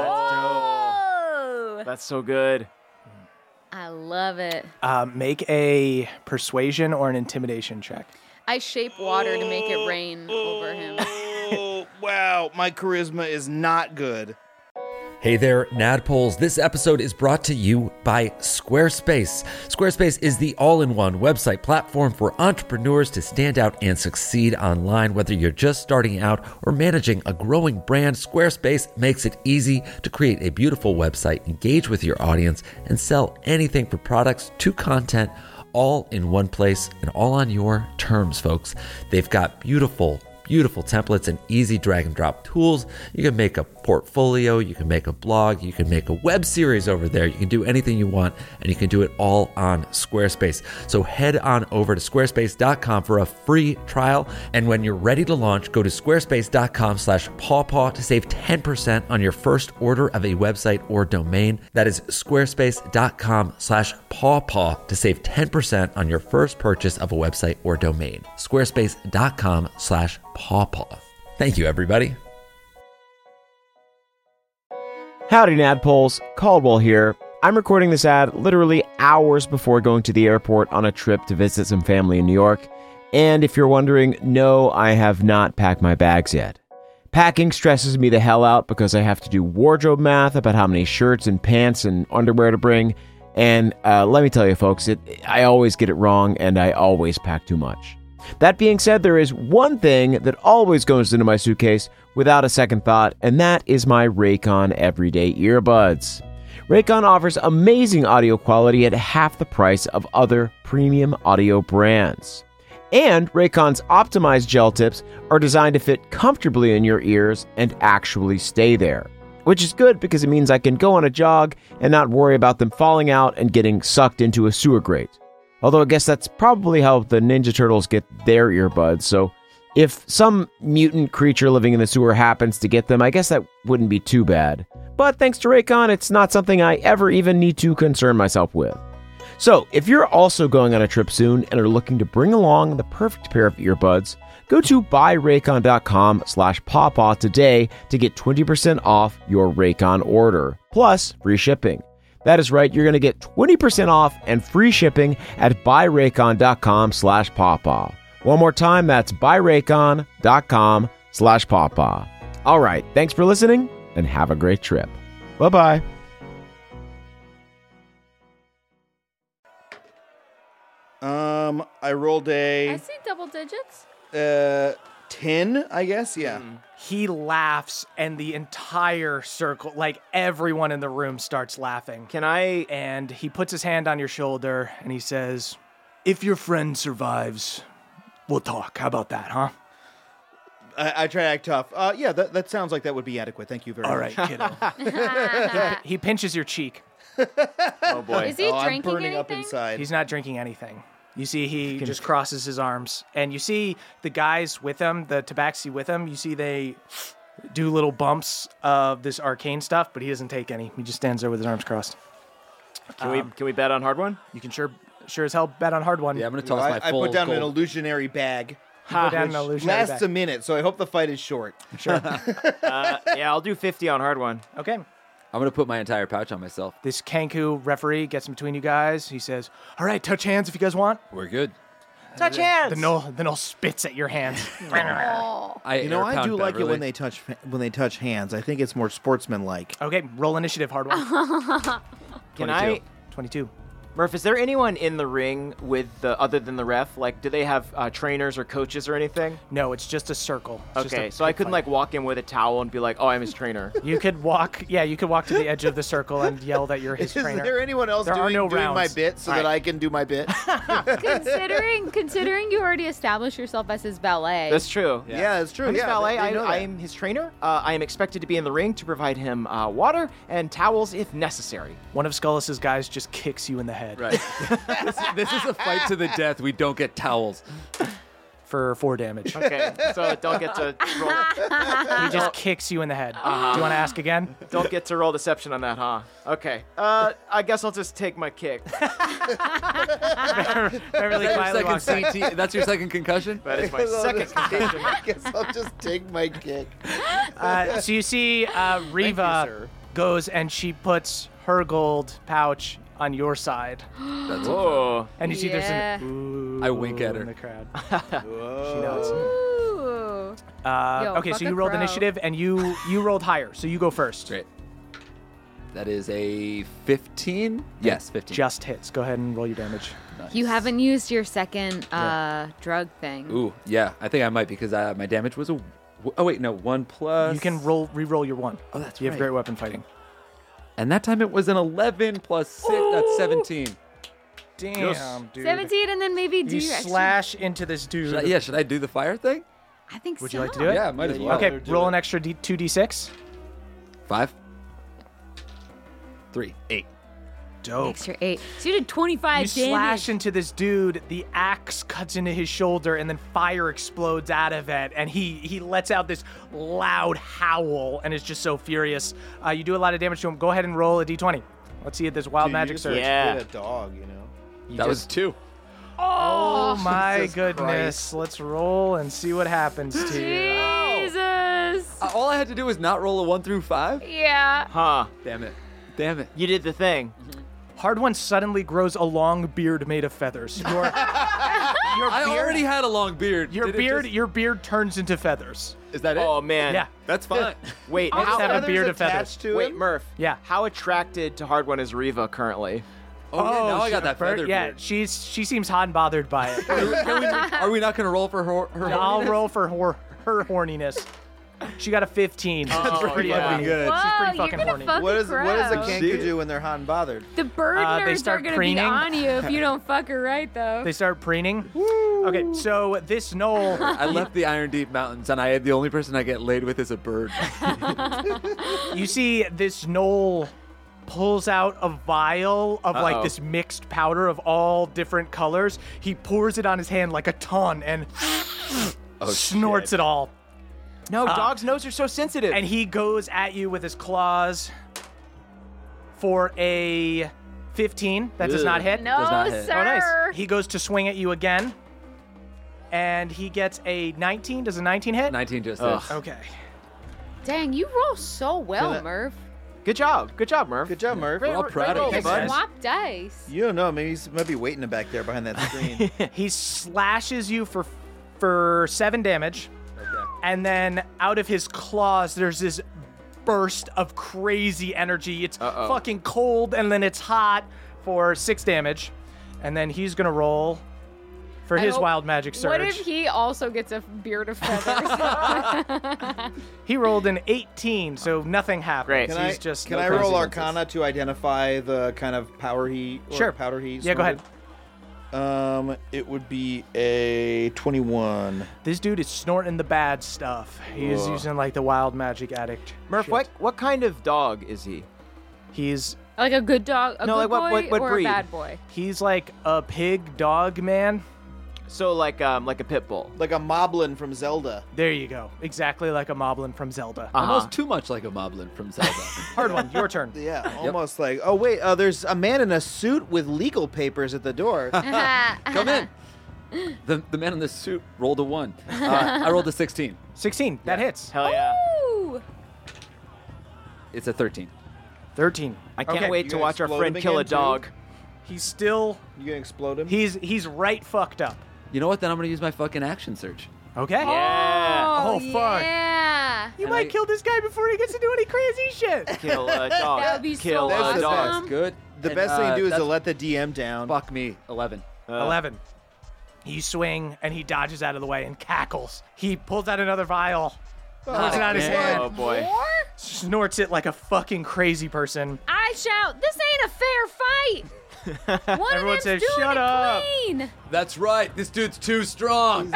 Whoa! that's so good. I love it. Uh, make a persuasion or an intimidation check. I shape water to make it rain over him. Oh wow, my charisma is not good. Hey there, Nadpoles. This episode is brought to you by Squarespace. Squarespace is the all-in-one website platform for entrepreneurs to stand out and succeed online. Whether you're just starting out or managing a growing brand, Squarespace makes it easy to create a beautiful website, engage with your audience, and sell anything from products to content, all in one place and all on your terms, folks. They've got beautiful Beautiful templates and easy drag and drop tools. You can make a portfolio, you can make a blog, you can make a web series over there. You can do anything you want, and you can do it all on Squarespace. So head on over to squarespace dot com for a free trial. And when you're ready to launch, go to squarespace dot com slash pawpaw to save ten percent on your first order of a website or domain. That is squarespace dot com slash pawpaw to save ten percent on your first purchase of a website or domain. squarespace dot com slash pawpaw. Thank you, everybody. Howdy, Nadpoles. Caldwell here. I'm recording this ad literally hours before going to the airport on a trip to visit some family in New York. And if you're wondering, no, I have not packed my bags yet. Packing stresses me the hell out because I have to do wardrobe math about how many shirts and pants and underwear to bring. And uh, let me tell you, folks, it, I always get it wrong and I always pack too much. That being said, there is one thing that always goes into my suitcase without a second thought, and that is my Raycon Everyday Earbuds. Raycon offers amazing audio quality at half the price of other premium audio brands. And Raycon's optimized gel tips are designed to fit comfortably in your ears and actually stay there, which is good because it means I can go on a jog and not worry about them falling out and getting sucked into a sewer grate. Although I guess that's probably how the Ninja Turtles get their earbuds, so if some mutant creature living in the sewer happens to get them, I guess that wouldn't be too bad. But thanks to Raycon, it's not something I ever even need to concern myself with. So, if you're also going on a trip soon and are looking to bring along the perfect pair of earbuds, go to buy raycon dot com slash pawpaw today to get twenty percent off your Raycon order, plus free shipping. That is right, you're going to get twenty percent off and free shipping at buy raycon dot com slash pawpaw. One more time, that's buy raycon dot com slash pawpaw. All right, thanks for listening and have a great trip. Bye-bye. Um, I rolled a I see double digits. uh ten, I guess. Yeah. He laughs, and the entire circle, like everyone in the room, starts laughing. Can I? And he puts his hand on your shoulder, and he says, "If your friend survives, we'll talk. How about that, huh?" I, I try to act tough. Uh, yeah, that, that sounds like that would be adequate. Thank you very All much. right, kiddo. he, he pinches your cheek. Oh boy. Is he Oh, I'm drinking burning anything? up inside. He's not drinking anything. You see he just crosses his arms, and you see the guys with him, the tabaxi with him, you see they do little bumps of this arcane stuff, but he doesn't take any. He just stands there with his arms crossed. Can we can we bet on hard one? You can sure sure as hell bet on hard one. Yeah, I'm gonna I, toss my I full put down an gold. illusionary bag. You put down an illusionary Lasts bag. a minute, so I hope the fight is short. Sure. Uh, yeah, I'll do fifty on hard one. Okay. I'm gonna put my entire pouch on myself. This Kanku referee gets in between you guys. He says, "All right, touch hands if you guys want." We're good. Touch hands. Then Noel, then Noel spits at your hands. Oh. I You know, I air-pound do like it Beverly. when they touch when they touch hands. I think it's more sportsmanlike. Okay, roll initiative, hard one. Can I? twenty-two. Murph, is there anyone in the ring with the other than the ref? Like, do they have uh, trainers or coaches or anything? No, it's just a circle. It's just Okay, a so I pit couldn't fight. like walk in with a towel and be like, "Oh, I'm his trainer." You could walk, yeah, you could walk to the edge of the circle and yell that you're his Is trainer. there anyone else There are doing, no doing my rounds. bit so All that right. I can do my bit? considering considering you already established yourself as his valet. That's true. yeah, it's true. I'm his yeah, valet. they- they I, know I that. am his trainer. Uh, I am expected to be in the ring to provide him uh, water and towels if necessary. One of Skullus's guys just kicks you in the head Right. this, this is a fight to the death. We don't get towels. for four damage. Okay, so don't get to roll, He just kicks you in the head. Do you want to ask again? don't get to roll deception on that, huh? Okay. Uh, I guess I'll just take my kick. Beverly Your quietly second walks back. C T. That's your second concussion. That is my second concussion. I guess I'll just take my kick. Uh, so you see uh, Riva sir. goes and she puts her gold pouch on your side. That's Whoa. And you see Yeah. there's an ooh I wink at her. in the crowd. She nods. Ooh. Uh, Yo, okay, fuck so you a rolled crow. initiative and you you rolled higher, so you go first. great. That is a fifteen. Yes, fifteen. Just hits. Go ahead and roll your damage. Nice. You haven't used your second uh, drug thing. Ooh, yeah. I think I might because uh, my damage was a. Oh wait, no, one plus. You can roll, re-roll your one. Oh, that's You have right. great weapon fighting. And that time it was an eleven plus six. That's seventeen. Damn, dude. seventeen, and then maybe do You extra- slash into this dude. Should I, yeah, should I do the fire thing? I think Would so. you like to do it? Yeah, might as you well. Okay, better do roll it. an extra D- two d six. Five. Three. Eight. Dope. Extra eight. So you did twenty-five You damage. slash into this dude, the axe cuts into his shoulder, and then fire explodes out of it, and he he lets out this loud howl and is just so furious. Uh, you do a lot of damage to him. Go ahead and roll a d twenty. Let's see if this wild Dude, magic you just surge. Yeah. hit a dog, you know. You That was just- two. Oh my Jesus goodness. Christ. Let's roll and see what happens to you. Jesus. Uh, all I had to do was not roll a one through five. Yeah. Huh. Damn it. Damn it. You did the thing. Hard One suddenly grows a long beard made of feathers. Your, your I beard, already had a long beard. your Did it beard, just- your beard turns into feathers. Is that it? Oh man. Yeah. That's fine. Wait. Just How, have a Feathers beard of feathers. attached to wait, him? Murph. Yeah. How attracted to Hard One is Riva currently? Oh, yeah, now I got that Bert- feather Yeah, beard. she's she seems hot and bothered by it. Are we not going to roll for her? her I'll horniness? roll for her, her horniness. She got a fifteen. She's pretty yeah. fucking good. Whoa, She's pretty you're fucking gonna horny. fucking What is what does a crow. kangaroo do when they're hot and bothered? The bird Uh, they nerds start are gonna preening. be on you if you don't fuck her right, though. They start preening. Okay, so this knoll. I left the Iron Deep Mountains, and I the only person I get laid with is a bird. You see this knoll pulls out a vial of like Uh-oh. this mixed powder of all different colors. He pours it on his hand like a ton and Oh, snorts shit. it all. No, Uh, dogs' noses are so sensitive. And he goes at you with his claws for a fifteen. That does Ugh. not hit. no, Does not hit. sir. Oh, nice. He goes to swing at you again. And he gets a nineteen. Does a nineteen hit? nineteen just Ugh. hits. Okay. Dang, you roll so well, Can I- Murph. Good job. Good job, Murph. Good job, Murph. We're all proud of you, Hey, bud. Swap dice. You don't know. Maybe he's might be waiting back there behind that screen. He slashes you for for seven damage. Okay. And then out of his claws, there's this burst of crazy energy. It's Uh-oh. fucking cold, and then it's hot for six damage. And then he's gonna roll for I his hope- wild magic surge. What if he also gets a beard of feathers? He rolled an eighteen, so nothing happened. Great. Can He's I just can no I roll consequences. Arcana to identify the kind of power he or Sure. powder he? Yeah, go ahead. snorted? Um, it would be a twenty-one. This dude is snorting the bad stuff. He's Ugh. using like the wild magic addict. Murph, shit. what what kind of dog is he? He's like a good dog, a No, good like what- boy, what- what or breed? a bad boy? he's like a pig dog man. So like um like a pit bull. Like a Moblin from Zelda. There you go. Exactly like a Moblin from Zelda. Uh-huh. Almost too much like a Moblin from Zelda. Hard one. Your turn. Yeah, almost like. Oh wait, uh, there's a man in a suit with legal papers at the door. Come in. The, the man in this suit rolled a one. Uh, I rolled a sixteen. sixteen. That hits. Hell yeah. Ooh. It's a thirteen. thirteen. I can't Okay. wait You to gonna watch our explode friend him kill a again, too? dog. He's still. You gonna explode him? He's he's right fucked up. You know what? Then I'm going to use my fucking action surge. Okay. Yeah. Oh, fuck. Yeah. You And might I- kill this guy before he gets to do any crazy shit. Kill a dog. That would be Kill so a awesome. dog. That's good. the And, best thing uh, to do is to that's- let the D M down. Fuck me. eleven. Uh, Eleven. You swing and he dodges out of the way and cackles. He pulls out another vial, pulls it out of his again. hand, Oh boy. More? snorts it like a fucking crazy person. I shout, this ain't a fair fight. One Everyone of them's says, doing "Shut it up." clean. That's right. This dude's too strong.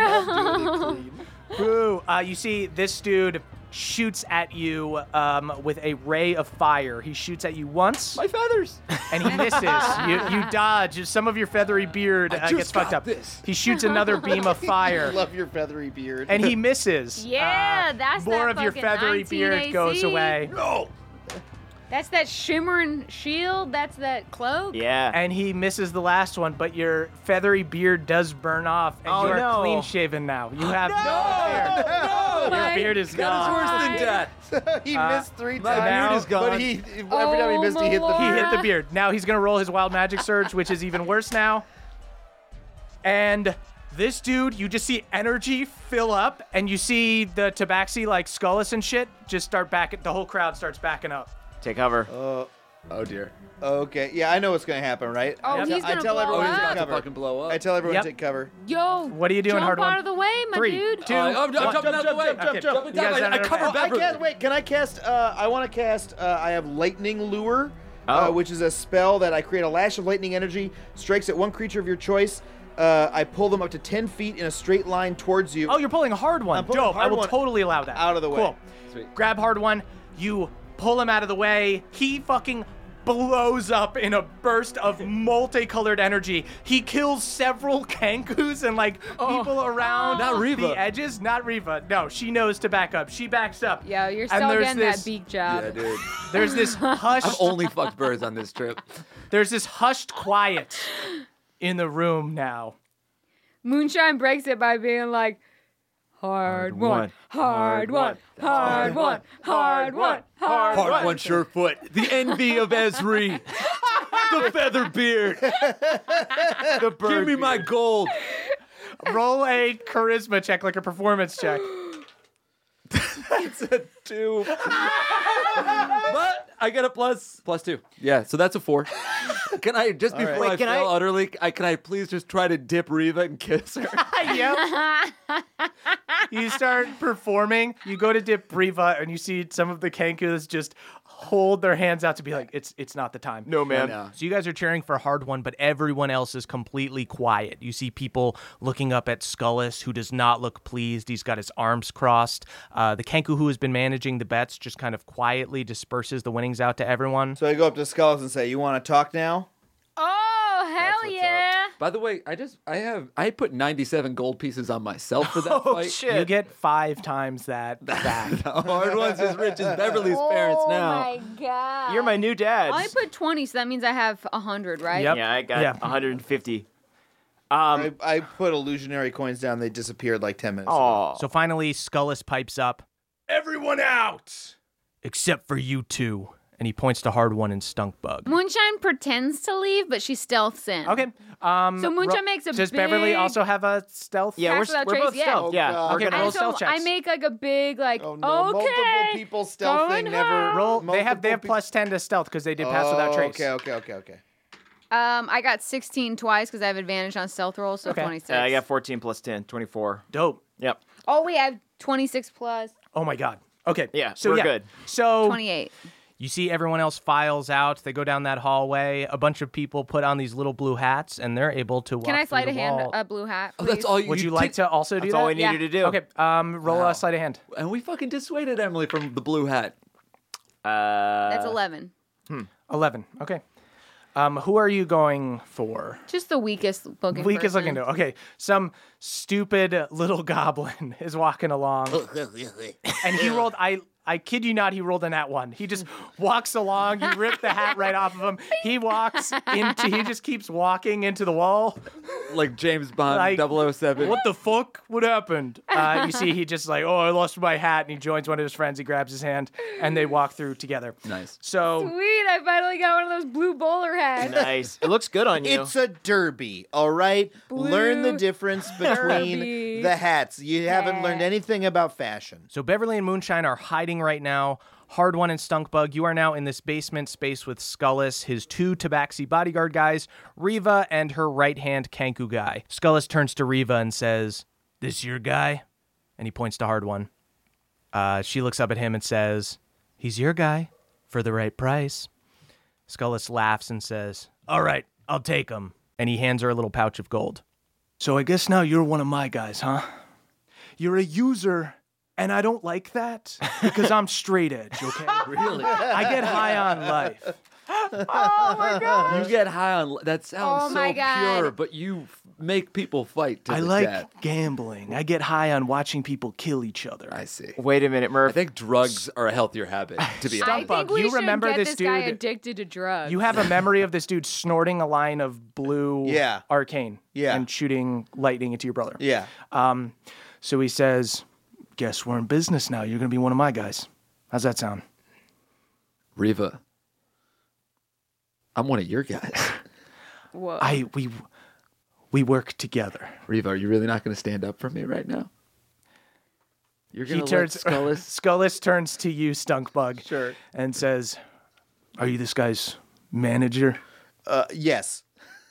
Boo. Uh, you see, this dude shoots at you um, with a ray of fire. He shoots at you once, My feathers. and he misses. you, you dodge. Some of your feathery beard I uh, just gets fucked got up. this. He shoots another beam of I fire, love your feathery beard. and he misses. Yeah, Uh, that's more that of your fucking feathery nineteen beard A C. goes away. No. That's that shimmering shield. That's that cloak. Yeah. And he misses the last one, but your feathery beard does burn off, and Oh, you are no. clean shaven now. You have no, beard. Oh Your my beard is That is gone. worse than death. he Uh, missed three my times. beard is gone. But he every time he Oh, missed, he hit the my He beard. hit the beard. Now he's gonna roll his wild magic surge, which is even worse now. And this dude, you just see energy fill up, and you see the Tabaxi like Skullis and shit just start back. The whole crowd starts backing up. Take cover. Uh, Oh dear. Okay, yeah, I know what's gonna happen, right? Oh, I, he's I gonna tell blow everyone Oh, he's to up. about to cover. fucking blow up. I tell everyone Yep. to take cover. Yo, What are you doing, jump hard one? out of the way, my Three, dude. two, Uh, I'm, I'm one. jumping out of the way. jump, jump, Okay. jump. You guys I, I done it? cover Oh, I Beverly. can't wait. Can I cast? Uh, I want to cast. Uh, I have Lightning Lure, uh, Oh. which is a spell that I create a lash of lightning energy, strikes at one creature of your choice. Uh, I pull them up to ten feet in a straight line towards you. Oh, you're pulling a hard one. I'm pulling a Dope. hard I will one totally allow that. out of the way. Cool. Sweet. Grab hard one. You pull him out of the way. He fucking blows up in a burst of multicolored energy. He kills several Kankus and like people around Not Reva. the edges. Not Reva. No, she knows to back up. She backs up. Yo, you're And still there's getting this- that beak job. Yeah, dude. There's this I've hushed. only fucked birds on this trip. There's this hushed quiet in the room now. Moonshine breaks it by being like, hard one, hard one, hard one, hard one, hard one. Part one Surefoot, the envy of Esri, the feather beard. The bird. Give me my gold. Roll a charisma check, like a performance check. It's a two. But I get a plus plus two. Yeah, so that's a four. Can I just before Wait, I can fail I- utterly? I, can I please just try to dip Reva and kiss her? Yep. You start performing. You go to dip Reva, and you see some of the Kankus just hold their hands out to be like, "It's it's not the time." No, man. No. So you guys are cheering for hard one, but everyone else is completely quiet. You see people looking up at Skullis, who does not look pleased. He's got his arms crossed. Uh, the Kenku who has been managing the bets just kind of quietly disperses the winnings out to everyone. So I go up to Skulls and say, "You want to talk now?" Oh, hell what's yeah. By the way, I just I have I put ninety-seven gold pieces on myself for that Oh, fight. shit. You get five times that back. The hard one's as rich as Beverly's parents now. Oh my god. You're my new dad. I put twenty, so that means I have one hundred, right? Yep. Yeah, I got Yeah. one hundred fifty. Um, I, I put illusionary coins down. They disappeared like ten minutes. ago. oh, So finally, Skullis pipes up, Everyone out. except for you two. And he points to hard one and Stunk Bug. Moonshine pretends to leave, but she stealths in. Okay. Um, So Moonshine ro- makes a Does Beverly big- also have a stealth? yeah, we're, Pass without we're trace, both yeah. stealth. Oh, yeah, God. we're Okay, gonna roll And so stealth checks. I make like a big like, Oh no! okay. Multiple people stealthing going never. hard. Roll. They have they have multiple plus ten to stealth because they did pass Oh, without trace. Okay, okay, okay, okay. Um, I got sixteen twice because I have advantage on stealth rolls, so Okay. twenty-six. Uh, I got fourteen plus ten, twenty-four. Dope. Yep. Oh, we have twenty-six plus Oh my god. Okay. Yeah, So we're yeah. good. So twenty-eight. You see everyone else files out. They go down that hallway. A bunch of people put on these little blue hats, and they're able to walk Can I through slide the a hand wall. a blue hat? Oh, that's please? all you would you like did- to also do That's that? all we need Yeah. you to do. Okay. Um, roll Wow. a sleight of hand. And we fucking dissuaded Emily from the blue hat. Uh, That's eleven. Eleven. Okay. Um, who are you going for? Just the weakest looking. Weakest person. looking to. Okay. Some stupid little goblin is walking along, and he rolled. I. I kid you not, he rolled a nat one. He just walks along. You rip the hat right off of him. He walks into. He just keeps walking into the wall. Like James Bond Like, double oh seven. What the fuck? What happened? Uh, you see, he just like, oh, I lost my hat, and he joins one of his friends. He grabs his hand, and they walk through together. Nice. So Sweet! I finally got one of those blue bowler hats. nice. It looks good on you. It's a derby, all right? Learn the Blue difference between derby. the hats. You haven't learned Yeah. anything about fashion. So Beverly and Moonshine are hiding right now. Hard One and Stunk Bug, you are now in this basement space with Skullis, his two Tabaxi bodyguard guys, Reva, and her right-hand Kanku guy. Skullis turns to Reva and says, "This your guy?" And he points to Hard One. Uh, she looks up at him and says, "He's your guy, for the right price." Skullis laughs and says, "All right, I'll take him." And he hands her a little pouch of gold. So I guess now you're one of my guys, huh? You're a user, and I don't like that because I'm straight edge, okay? Really? I get high on life. You get high on. That sounds Oh so my God. pure, but you f- make people fight to I the like death. gambling. I get high on watching people kill each other. I see. Wait a minute, I Murph. think drugs are a healthier habit, to be I honest. Bug, think we you should remember get this this guy dude- addicted to drugs. You have a memory of this dude snorting a line of blue Yeah. arcane Yeah. and shooting lightning into your brother. Yeah. Um, so he says, guess we're in business now. You're going to be one of my guys. How's that sound? Reva, I'm one of your guys. Whoa. I we we work together. Reva, are you really not going to stand up for me right now? You're He going to let turns Skullis... Skullis turns to you, Stunk Bug. Sure. And says, Are you this guy's manager? Uh, yes.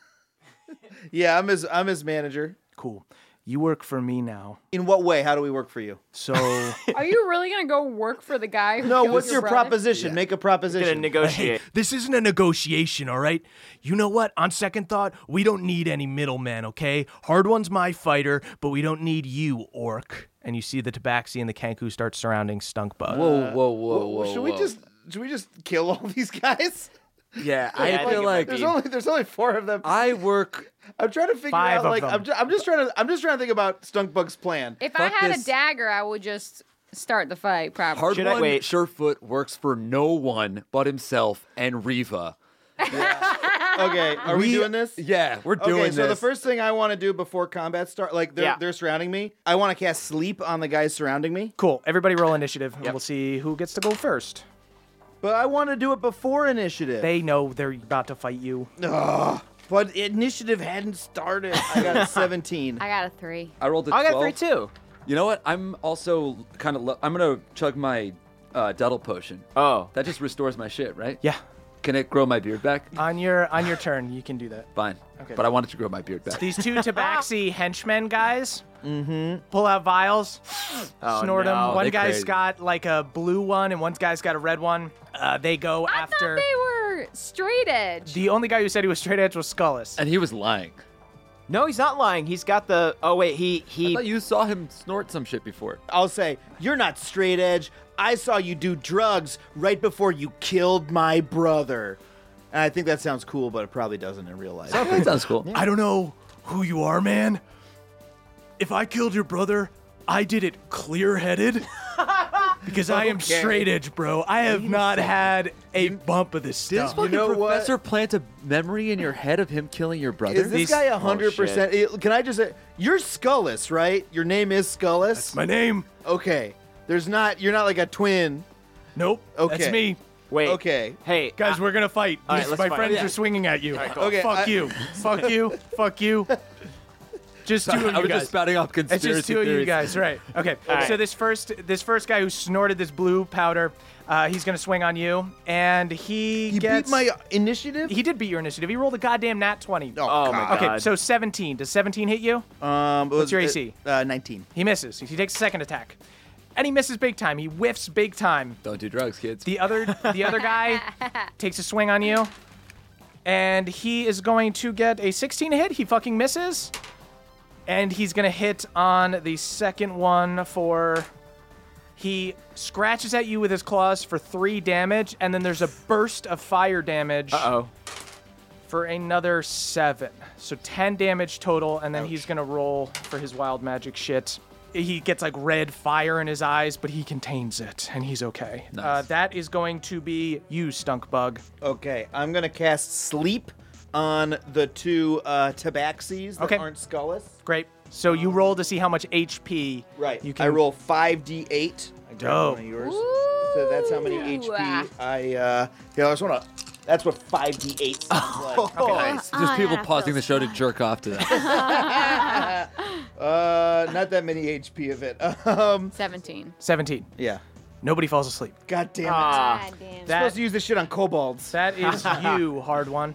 Yeah, I'm his. I'm his manager. Cool. You work for me now. In what way? How do we work for you? So Are you really gonna go work for the guy? Who No, killed what's your brother? proposition? Make a Gonna proposition. negotiate. this isn't a negotiation, all right? You know what? On second thought, we don't need any middleman, okay? Hard One's my fighter, but we don't need you, orc. And you see the Tabaxi and the Kenku start surrounding Stunkbug. Whoa, whoa, whoa, whoa. should we whoa. just should we just kill all these guys? Yeah, I Yeah, I feel think it like might There's be. only there's only four of them. I work. I'm trying to figure Five out of like them. I'm, ju- I'm just trying to I'm just trying to think about Stunkbug's plan. If Fuck I had this. a dagger, I would just start the fight. Probably. Hard Should I- One wait. Surefoot works for no one but himself and Riva. Okay, are we, doing this? Yeah, we're doing Okay, this. so the first thing I want to do before combat start, like they're Yeah. they're surrounding me, I want to cast sleep on the guys surrounding me. Cool. Everybody roll initiative, and we'll see who gets to go first. But I want to do it before initiative. They know they're about to fight you. Ugh, but initiative hadn't started. I got a seventeen. I got a three. I rolled a I got twelve. three too. You know what? I'm also kind of. Lo- I'm gonna chug my uh, Duddle potion. Oh. That just restores my shit, right? Yeah. Can it grow my beard back? On your on your turn, you can do that. Fine. Okay. But I wanted to grow my beard back. These two Tabaxi henchmen guys pull out vials, Oh, snort no. them. One they guy's crazy. got like a blue one, and one guy's got a red one. Uh, they go I after. thought they were straight edge. The only guy who said he was straight edge was Scullis. And he was lying. No, he's not lying. He's got the. Oh wait, he I he. thought you saw him snort some shit before. I'll say you're not straight edge. I saw you do drugs right before you killed my brother. And I think that sounds cool, but it probably doesn't in real life. That sounds cool. I don't know who you are, man. If I killed your brother, I did it clear-headed. Because I am Okay. straight edge, bro. I have not had a bump of this Did this stuff. fucking know what? professor plant a memory in your head of him killing your brother? Is this These- guy a hundred percent? Can I just say you're Scullis, right? Your name is Scullis. That's my name. Okay. There's not. You're not like a twin. Nope. Okay. That's me. Wait. Okay. Hey, Guys, I- we're gonna fight. All right, This- let's my fight. friends Yeah. are swinging at you. cool. Okay, Fuck I- you. Fuck you. Fuck you. Just two of you I was guys. just spouting off It's conspiracy just two of you theories. guys, right? Okay. right. So this first, this first guy who snorted this blue powder, uh, he's gonna swing on you, and he He gets. beat my initiative. He did beat your initiative. He rolled a goddamn nat twenty. Oh my god. Okay, so seventeen. Does seventeen hit you? Um, What's your A C? Uh, nineteen. He misses. He takes a second attack, and he misses big time. He whiffs big time. Don't do drugs, kids. The other, the other guy takes a swing on you, and he is going to get a sixteen hit. He fucking misses, and he's gonna hit on the second one for. He scratches at you with his claws for three damage, and then there's a burst of fire damage Uh oh. for another seven. So ten damage total, and then he's gonna roll for his wild magic shit. He gets like red fire in his eyes, but he contains it, and he's okay. Nice. Uh, that is going to be you, Stunkbug. Okay, I'm gonna cast sleep on the two uh, Tabaxis that Okay. aren't Scullis. Great. So you roll to see how much H P. Right. You can I roll five d eight. I grab Dope. one of yours. So that's how many H P Ooh. I. Uh, yeah, I just wanna. That's what five d eight sounds like. Nice. Just Oh, people yeah, pausing the feels show to fun. jerk off to that. Uh, not that many H P of it. Um, Seventeen. seventeen. yeah. Nobody falls asleep. God damn it. Ah. God damn. That- supposed to use this shit on kobolds. That is you, hard one.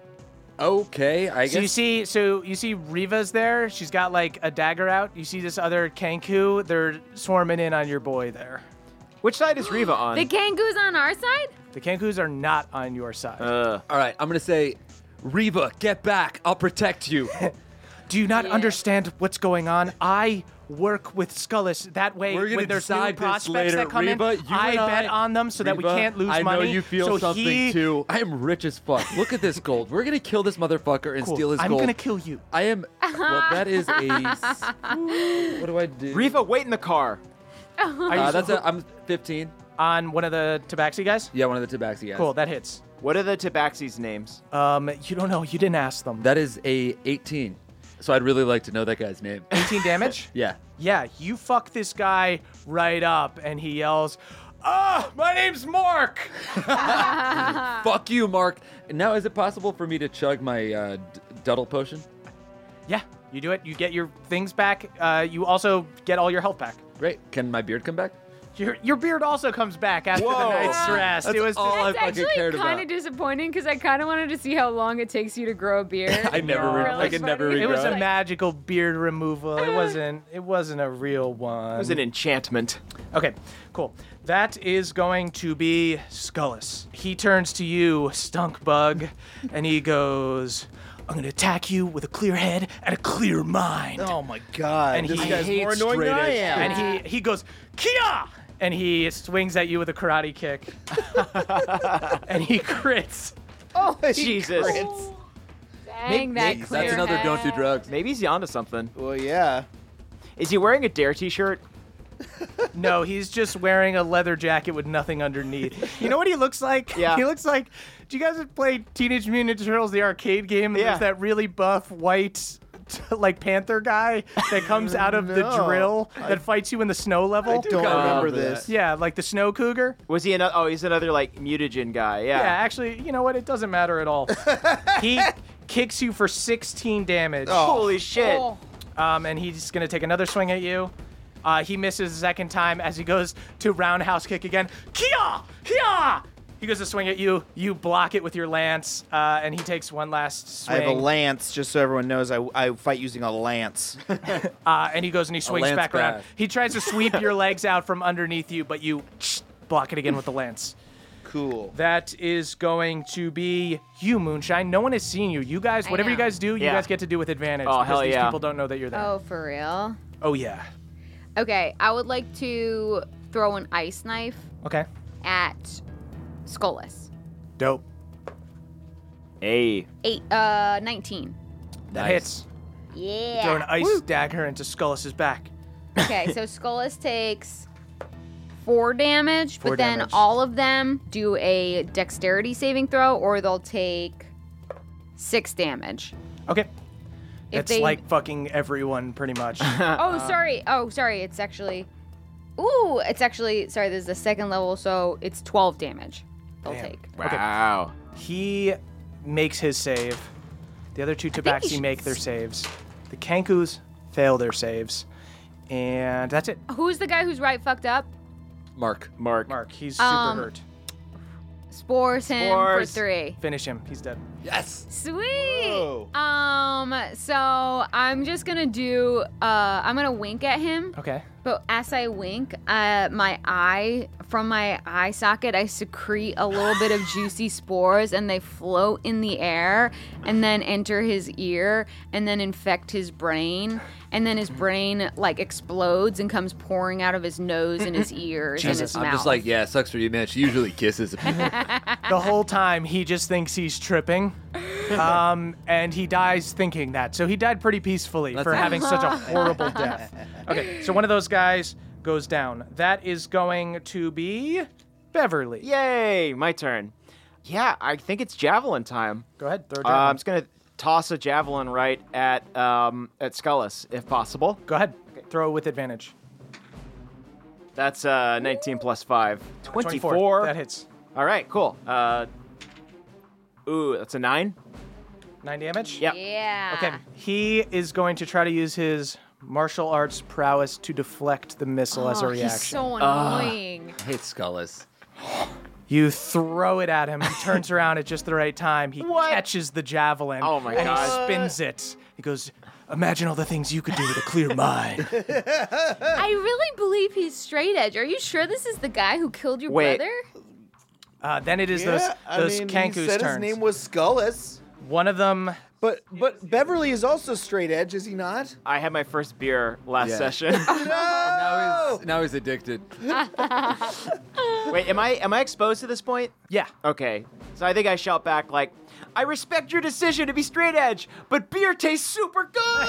Okay, I So you guess. see, so you see Riva's there. She's got like a dagger out. You see this other Kenku. They're swarming in on your boy there. Which side is Riva on? The Kangoos on our side? The Kenkus are not on your side. uh, All right, I'm gonna say, Riva, get back. I'll protect you. Do you not Yeah. understand what's going on? I work with Scullis. That way, We're gonna when there's new decide this prospects later. that come Riva, in, you I and bet I- on them so that we Riva, can't lose I know money. you feel so something he, too. I am rich as fuck. Look at this gold. We're gonna kill this motherfucker and Cool. steal his I'm gold. gonna kill you. I am. Well, that is a. s- What do I do? Riva, wait in the car. Are you Uh, that's a. I'm fifteen. on one of the Tabaxi guys? Yeah, one of the Tabaxi guys. Cool, that hits. What are the Tabaxi's names? Um, you don't know. You didn't ask them. That is a eighteen. So I'd really like to know that guy's name. eighteen damage? Yeah. Yeah, you fuck this guy right up, and he yells, "Ah, my name's Mark!" Fuck you, Mark. And now, is it possible for me to chug my uh, d- Duddle potion? Yeah, you do it. You get your things back. Uh, you also get all your health back. Great. Can my beard come back? Your your beard also comes back after the night's rest. That's it was all I It's fucking actually cared kind about. of disappointing because I kind of wanted to see how long it takes you to grow a beard. I never, re- Really I could never funny. it was regrow a magical beard removal. It wasn't it wasn't a real one. It was an enchantment. Okay, cool. That is going to be Skullis. He turns to you, Stunk Bug, and he goes, I'm going to attack you with a clear head and a clear mind. Oh my god. And this he guy's hates more annoying than I straight am. And he, he goes, Kia! And he swings at you with a karate kick. And he crits. Oh, Jesus. dang, that That's clear another head. don't do drugs. Maybe he's onto something. Well, yeah. Is he wearing a Dare t-shirt? No, he's just wearing a leather jacket with nothing underneath. You know what he looks like? Yeah. He looks like, do you guys play Teenage Mutant Ninja Turtles, the arcade game? Yeah. There's that really buff, white, like panther guy that comes out of the No. drill that fights you in the snow level. Don't kinda remember remember this. Yeah, like the snow cougar. Was he another? Oh, he's another like mutagen guy. Yeah. Yeah, actually, you know what? It doesn't matter at all. He kicks you for sixteen damage. Holy shit. Oh. Um, and he's going to take another swing at you. Uh, he misses the second time as he goes to roundhouse kick again. Kia! Kia! He goes to swing at you. You block it with your lance, uh, and he takes one last I swing. have a lance, just so everyone knows. I, I fight using a lance. uh, and he goes and he swings lance back around. back. He tries to sweep your legs out from underneath you, but you block it again with the lance. Cool. That is going to be you, Moonshine. No one has seen you. You guys, I whatever you know. guys do, you Yeah. guys get to do with advantage. Oh, because hell these yeah. people don't know that you're there. Oh, for real? Oh, yeah. Okay, I would like to throw an ice knife Okay. at Skullis. Dope. Hey. Eight, uh, nineteen. That Nice. hits. Yeah. Throw an ice dagger into Skullis' back. Okay, so Skullis takes four damage, Four but then damage. all of them do a dexterity saving throw, or they'll take six damage. Okay. If It's they- like fucking everyone, pretty much. Oh, sorry. Oh, sorry. It's actually. Ooh, it's actually. Sorry, this is the second level, so it's twelve damage they'll Damn. take. Wow. He makes his save. The other two Tabaxi should make their s- saves. The Kankus fail their saves. And that's it. Who's the guy who's right fucked up? Mark. Mark. Mark, he's super Um, hurt. Spores him Spores. for three. Finish him. He's dead. Yes. Sweet. Whoa. Um, so I'm just gonna do. Uh, I'm gonna wink at him. Okay. But as I wink, uh, my eye, from my eye socket, I secrete a little bit of juicy spores and they float in the air and then enter his ear and then infect his brain. And then his brain, like, explodes and comes pouring out of his nose and his ears and his Jesus. mouth. I'm just like, yeah, sucks for you, man. She usually kisses. The whole time, he just thinks he's tripping. Um, and he dies thinking that. So he died pretty peacefully for That's- having such a horrible death. Okay, so one of those guys goes down. That is going to be Beverly. Yay! My turn. Yeah, I think it's javelin time. Go ahead, throw a Uh, javelin. I'm just gonna toss a javelin right at um, at Skullis, if possible. Go ahead, throw it with advantage. That's uh, nineteen plus five. twenty-four. That hits. All right, cool. Uh, ooh, that's a nine. Nine damage? Yep. Yeah. Okay, he is going to try to use his martial arts prowess to deflect the missile as a Oh, reaction. he's so annoying. I hate Skullis. You throw it at him. He turns around at just the right time. He catches the javelin. Oh my and God. he spins it. He goes, imagine all the things you could do with a clear mind. I really believe he's straight edge. Are you sure this is the guy who killed your Wait. brother? Uh, then it is those, Yeah, I those mean, Kanku's he said turns. his name was Skullis. One of them, But but Beverly is also straight edge, is he not? I had my first beer last Yeah. session. Now he's, now he's addicted. Wait, am I am I exposed to this point? yeah. Okay, so I think I shout back like, "I respect your decision to be straight edge, but beer tastes super good."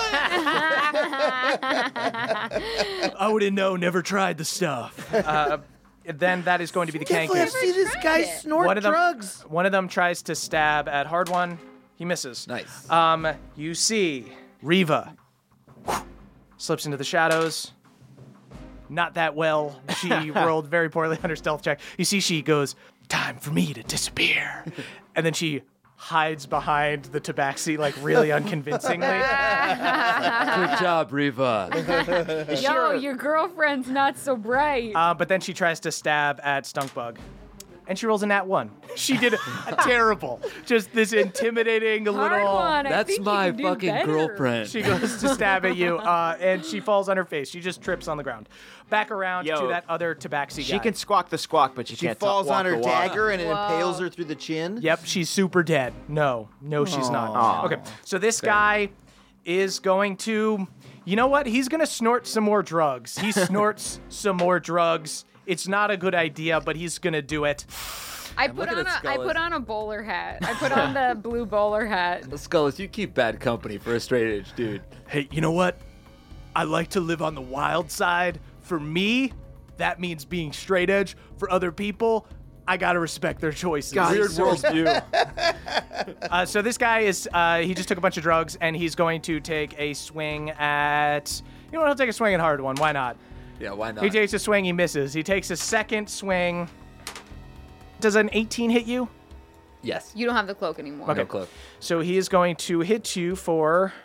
I wouldn't know, never tried the stuff. Uh, then that is going to be the Definitely have Kankus. seen this guy it. snort One of them, drugs. one of them tries to stab at Hard One. He misses. Nice. Um, you see Riva slips into the shadows. Not that well. She rolled very poorly on her stealth check. You see, she goes, "Time for me to disappear," and then she hides behind the tabaxi like really unconvincingly. Good job, Riva. Yo, your girlfriend's not so bright. Uh, but then she tries to stab at Stunkbug. And she rolls a nat one. She did a, a terrible, just this intimidating Hard little. one. I That's think you my can do fucking better. girlfriend. She goes to stab at you, uh, and she falls on her face. She just trips on the ground. Back around Yo, to that other tabaxi guy. She can squawk the squawk, but she, She can't falls talk, on her walk the walk. dagger and it Whoa. impales her through the chin. Yep, she's super dead. No, no, she's not. Aw. Okay, so this guy is going to, you know what? He's going to snort some more drugs. He snorts some more drugs. It's not a good idea, but he's going to do it. I I'm put looking on at a I Skullis. put on a bowler hat. I put on the blue bowler hat. Skullis, you keep bad company for a straight edge dude. Hey, you know what? I like to live on the wild side. For me, that means being straight edge. For other people, I gotta respect their choices. God, Weird he's so- worldview. Uh, so this guy is, uh, he just took a bunch of drugs, and he's going to take a swing at, you know what, he'll take a swing at hard one. Why not? Yeah, why not? He takes a swing, he misses. He takes a second swing. Does an eighteen hit you? Yes. You don't have the cloak anymore. Okay. No cloak. So he is going to hit you for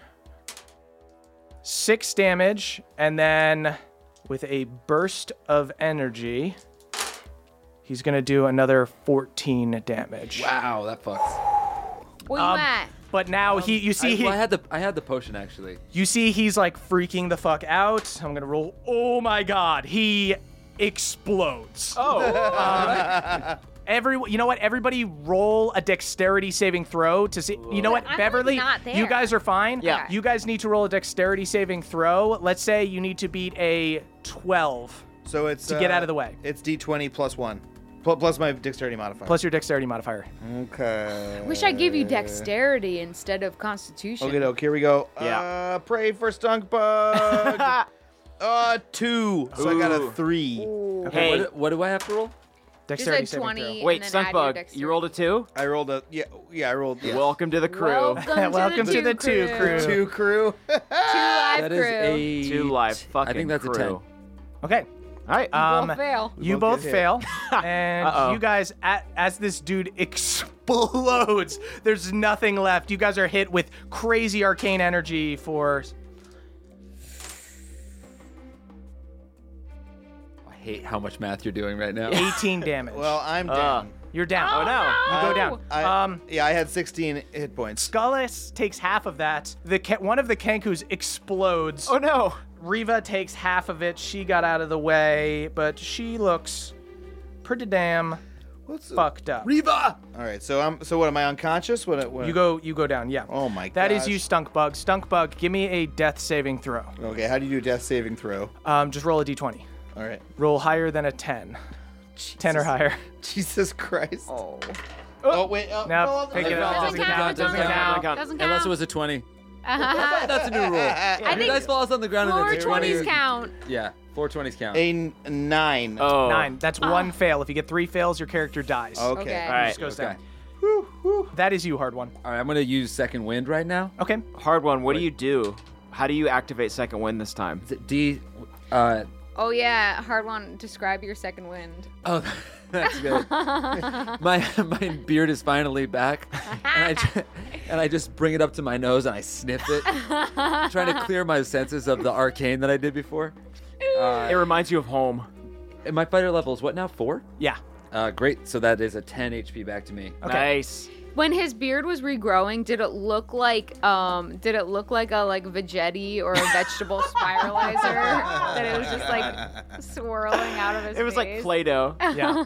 six damage, and then with a burst of energy, he's going to do another fourteen damage. Wow, that fucks. Where you Um, at? But now he, you see, I, he, well, I had the I had the potion actually. you see, he's like freaking the fuck out. I'm gonna roll. Oh my god, he explodes. Oh. Every, you know what? Everybody roll a dexterity saving throw to see. You know what, I'm, like, Beverly? not there. You guys are fine. Yeah. You guys need to roll a dexterity saving throw. Let's say you need to beat a twelve So it's to get uh, out of the way, It's D twenty plus one, Pl- plus my dexterity modifier. plus your dexterity modifier. Okay. Wish I gave you dexterity instead of constitution. Okay, doke. Here we go. Yeah. Uh, pray for Stunkbug. uh, two. So I got a Ooh. three. Hey, What, what do I have to roll? Dexterity Just a saving twenty. wait, and then add your Stunkbug, dexterity. you rolled a two? I rolled a yeah yeah I rolled yeah. Welcome to the crew. Welcome, Welcome to, to the two two crew. two crew. Two live That crew. is a Two live fucking I think that's crew. a ten. throw. Okay. All right. Um, Both fail. You both both get hit. fail, and Uh-oh. you guys, at, as this dude explodes, there's nothing left. You guys are hit with crazy arcane energy for. I hate how much math you're doing right now. eighteen damage. Well, I'm Uh, down. You're down. Oh, no. You go down. I, um, yeah, I had sixteen hit points. Skullis takes half of that. The Ke- one of the Kenkus explodes. oh no. Riva takes half of it. She got out of the way, but she looks pretty damn What's fucked up. Riva! All right, so I'm so what am I unconscious? What? what You go. You go down. Yeah. Oh my That is gosh. you, Stunkbug. Stunkbug, give me a death saving throw. Okay, how do you do death saving throw? Um, just roll a d twenty. All right. Roll higher than a ten. ten or higher. Jesus Christ. Oh. Oh wait. Oh, Nope, oh, pick oh, it up. oh, Doesn't oh, count, doesn't count. Doesn't count. Unless it was a twenty. Uh-huh. That's a new rule. I Your think dice falls on the ground and four it's twenties twenty. count. Yeah, four twenties count. A n- nine. Oh. Nine. That's one fail. If you get three fails, your character dies. Okay. Okay. All right. Just goes Okay. down. That is you, hard one. All right, I'm gonna use second wind right now. Okay. Hard one. What do you do? How do you activate second wind this time? Is it D? Uh, Oh yeah, hard one. Describe your second wind. oh, that's good. my my beard is finally back, and I ju- and I just bring it up to my nose and I sniff it, trying to clear my senses of the arcane that I did before. It Uh, reminds you of home. and my fighter level is what now? Four. Yeah. Uh, great. So that is a ten H P back to me. Okay. Nice. When his beard was regrowing, did it look like um did it look like a like Veggetti or a vegetable spiralizer? That it was just like swirling out of his It was like face? Play-Doh. Yeah.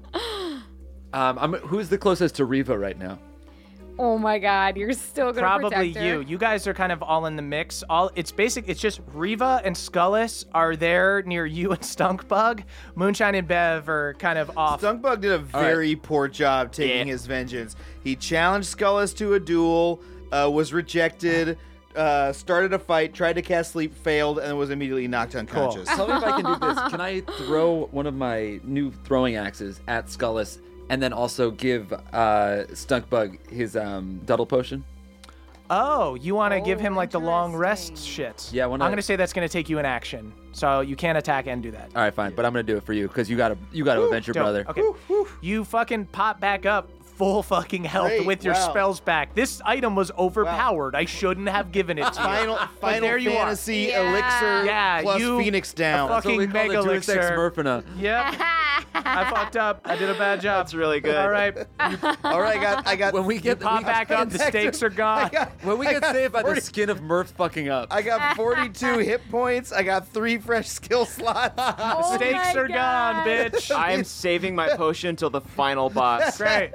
Um, I'm, who's the closest to Riva right now? Oh my god, you're still gonna Probably protect her. you. You guys are kind of all in the mix. All it's basic. It's just Riva and Skullis are there near you and Stunkbug. Moonshine and Bev are kind of off. Stunkbug did a right. very poor job taking Yeah. his vengeance. He challenged Skullis to a duel, uh, was rejected, uh, started a fight, tried to cast sleep, failed, and was immediately knocked unconscious. Tell me if I can do this. Can I throw one of my new throwing axes at Skullis and then also give uh, Stunkbug his um, Duddle Potion? Oh, you want to Oh, give him like the long rest interesting. shit? Yeah, when I'm I- gonna say that's gonna take you an action, so you can't attack and do that. All right, fine, but I'm gonna do it for you because you gotta you gotta avenge your Dope. brother. Okay. You fucking pop back up, full fucking health Great, with your wow. spells back. This item was overpowered. I shouldn't have given it to you. Final, But final there you are. fantasy Yeah. elixir Yeah, plus you- Phoenix a down. fuck- That's what we fucking call the mega Deus Ex elixir. Murphina. Yep. I fucked up. I did a bad job. That's really good. All right. All right, I got, I got. When we get Pop we- back up. The stakes are I gone. got, when we I get got saved by the forty skin of Murph fucking up. I got forty-two hit points. I got three fresh skill slots. Oh Stakes my are gone, God. bitch. I am saving my potion till the final boss. Great.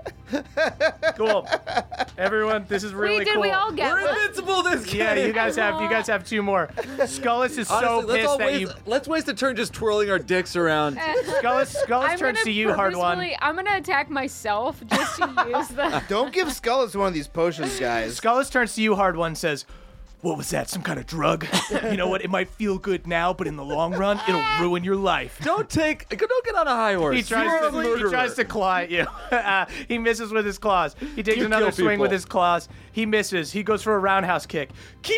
Cool. Everyone, this is really Wait, did cool. we all get We're one? invincible this game. Yeah, you guys have you guys have two more. Scullis is Honestly, so let's, pissed all that waste, you. let's waste a turn just twirling our dicks around. Scullis, Scullis I'm turns gonna to you, hard one. purposefully- I'm gonna attack myself just to use the. Don't give Skullis one of these potions, guys. Scullis turns to you, hard one, says, "What was that? Some kind of drug? You know what? It might feel good now, but in the long run, it'll ruin your life." Don't take. Don't get on a high horse. He tries, You're a to, he murderer. tries to claw at you. Uh, he misses with his claws. He takes You another kill swing with people. his claws. He misses. He goes for a roundhouse kick. Kia!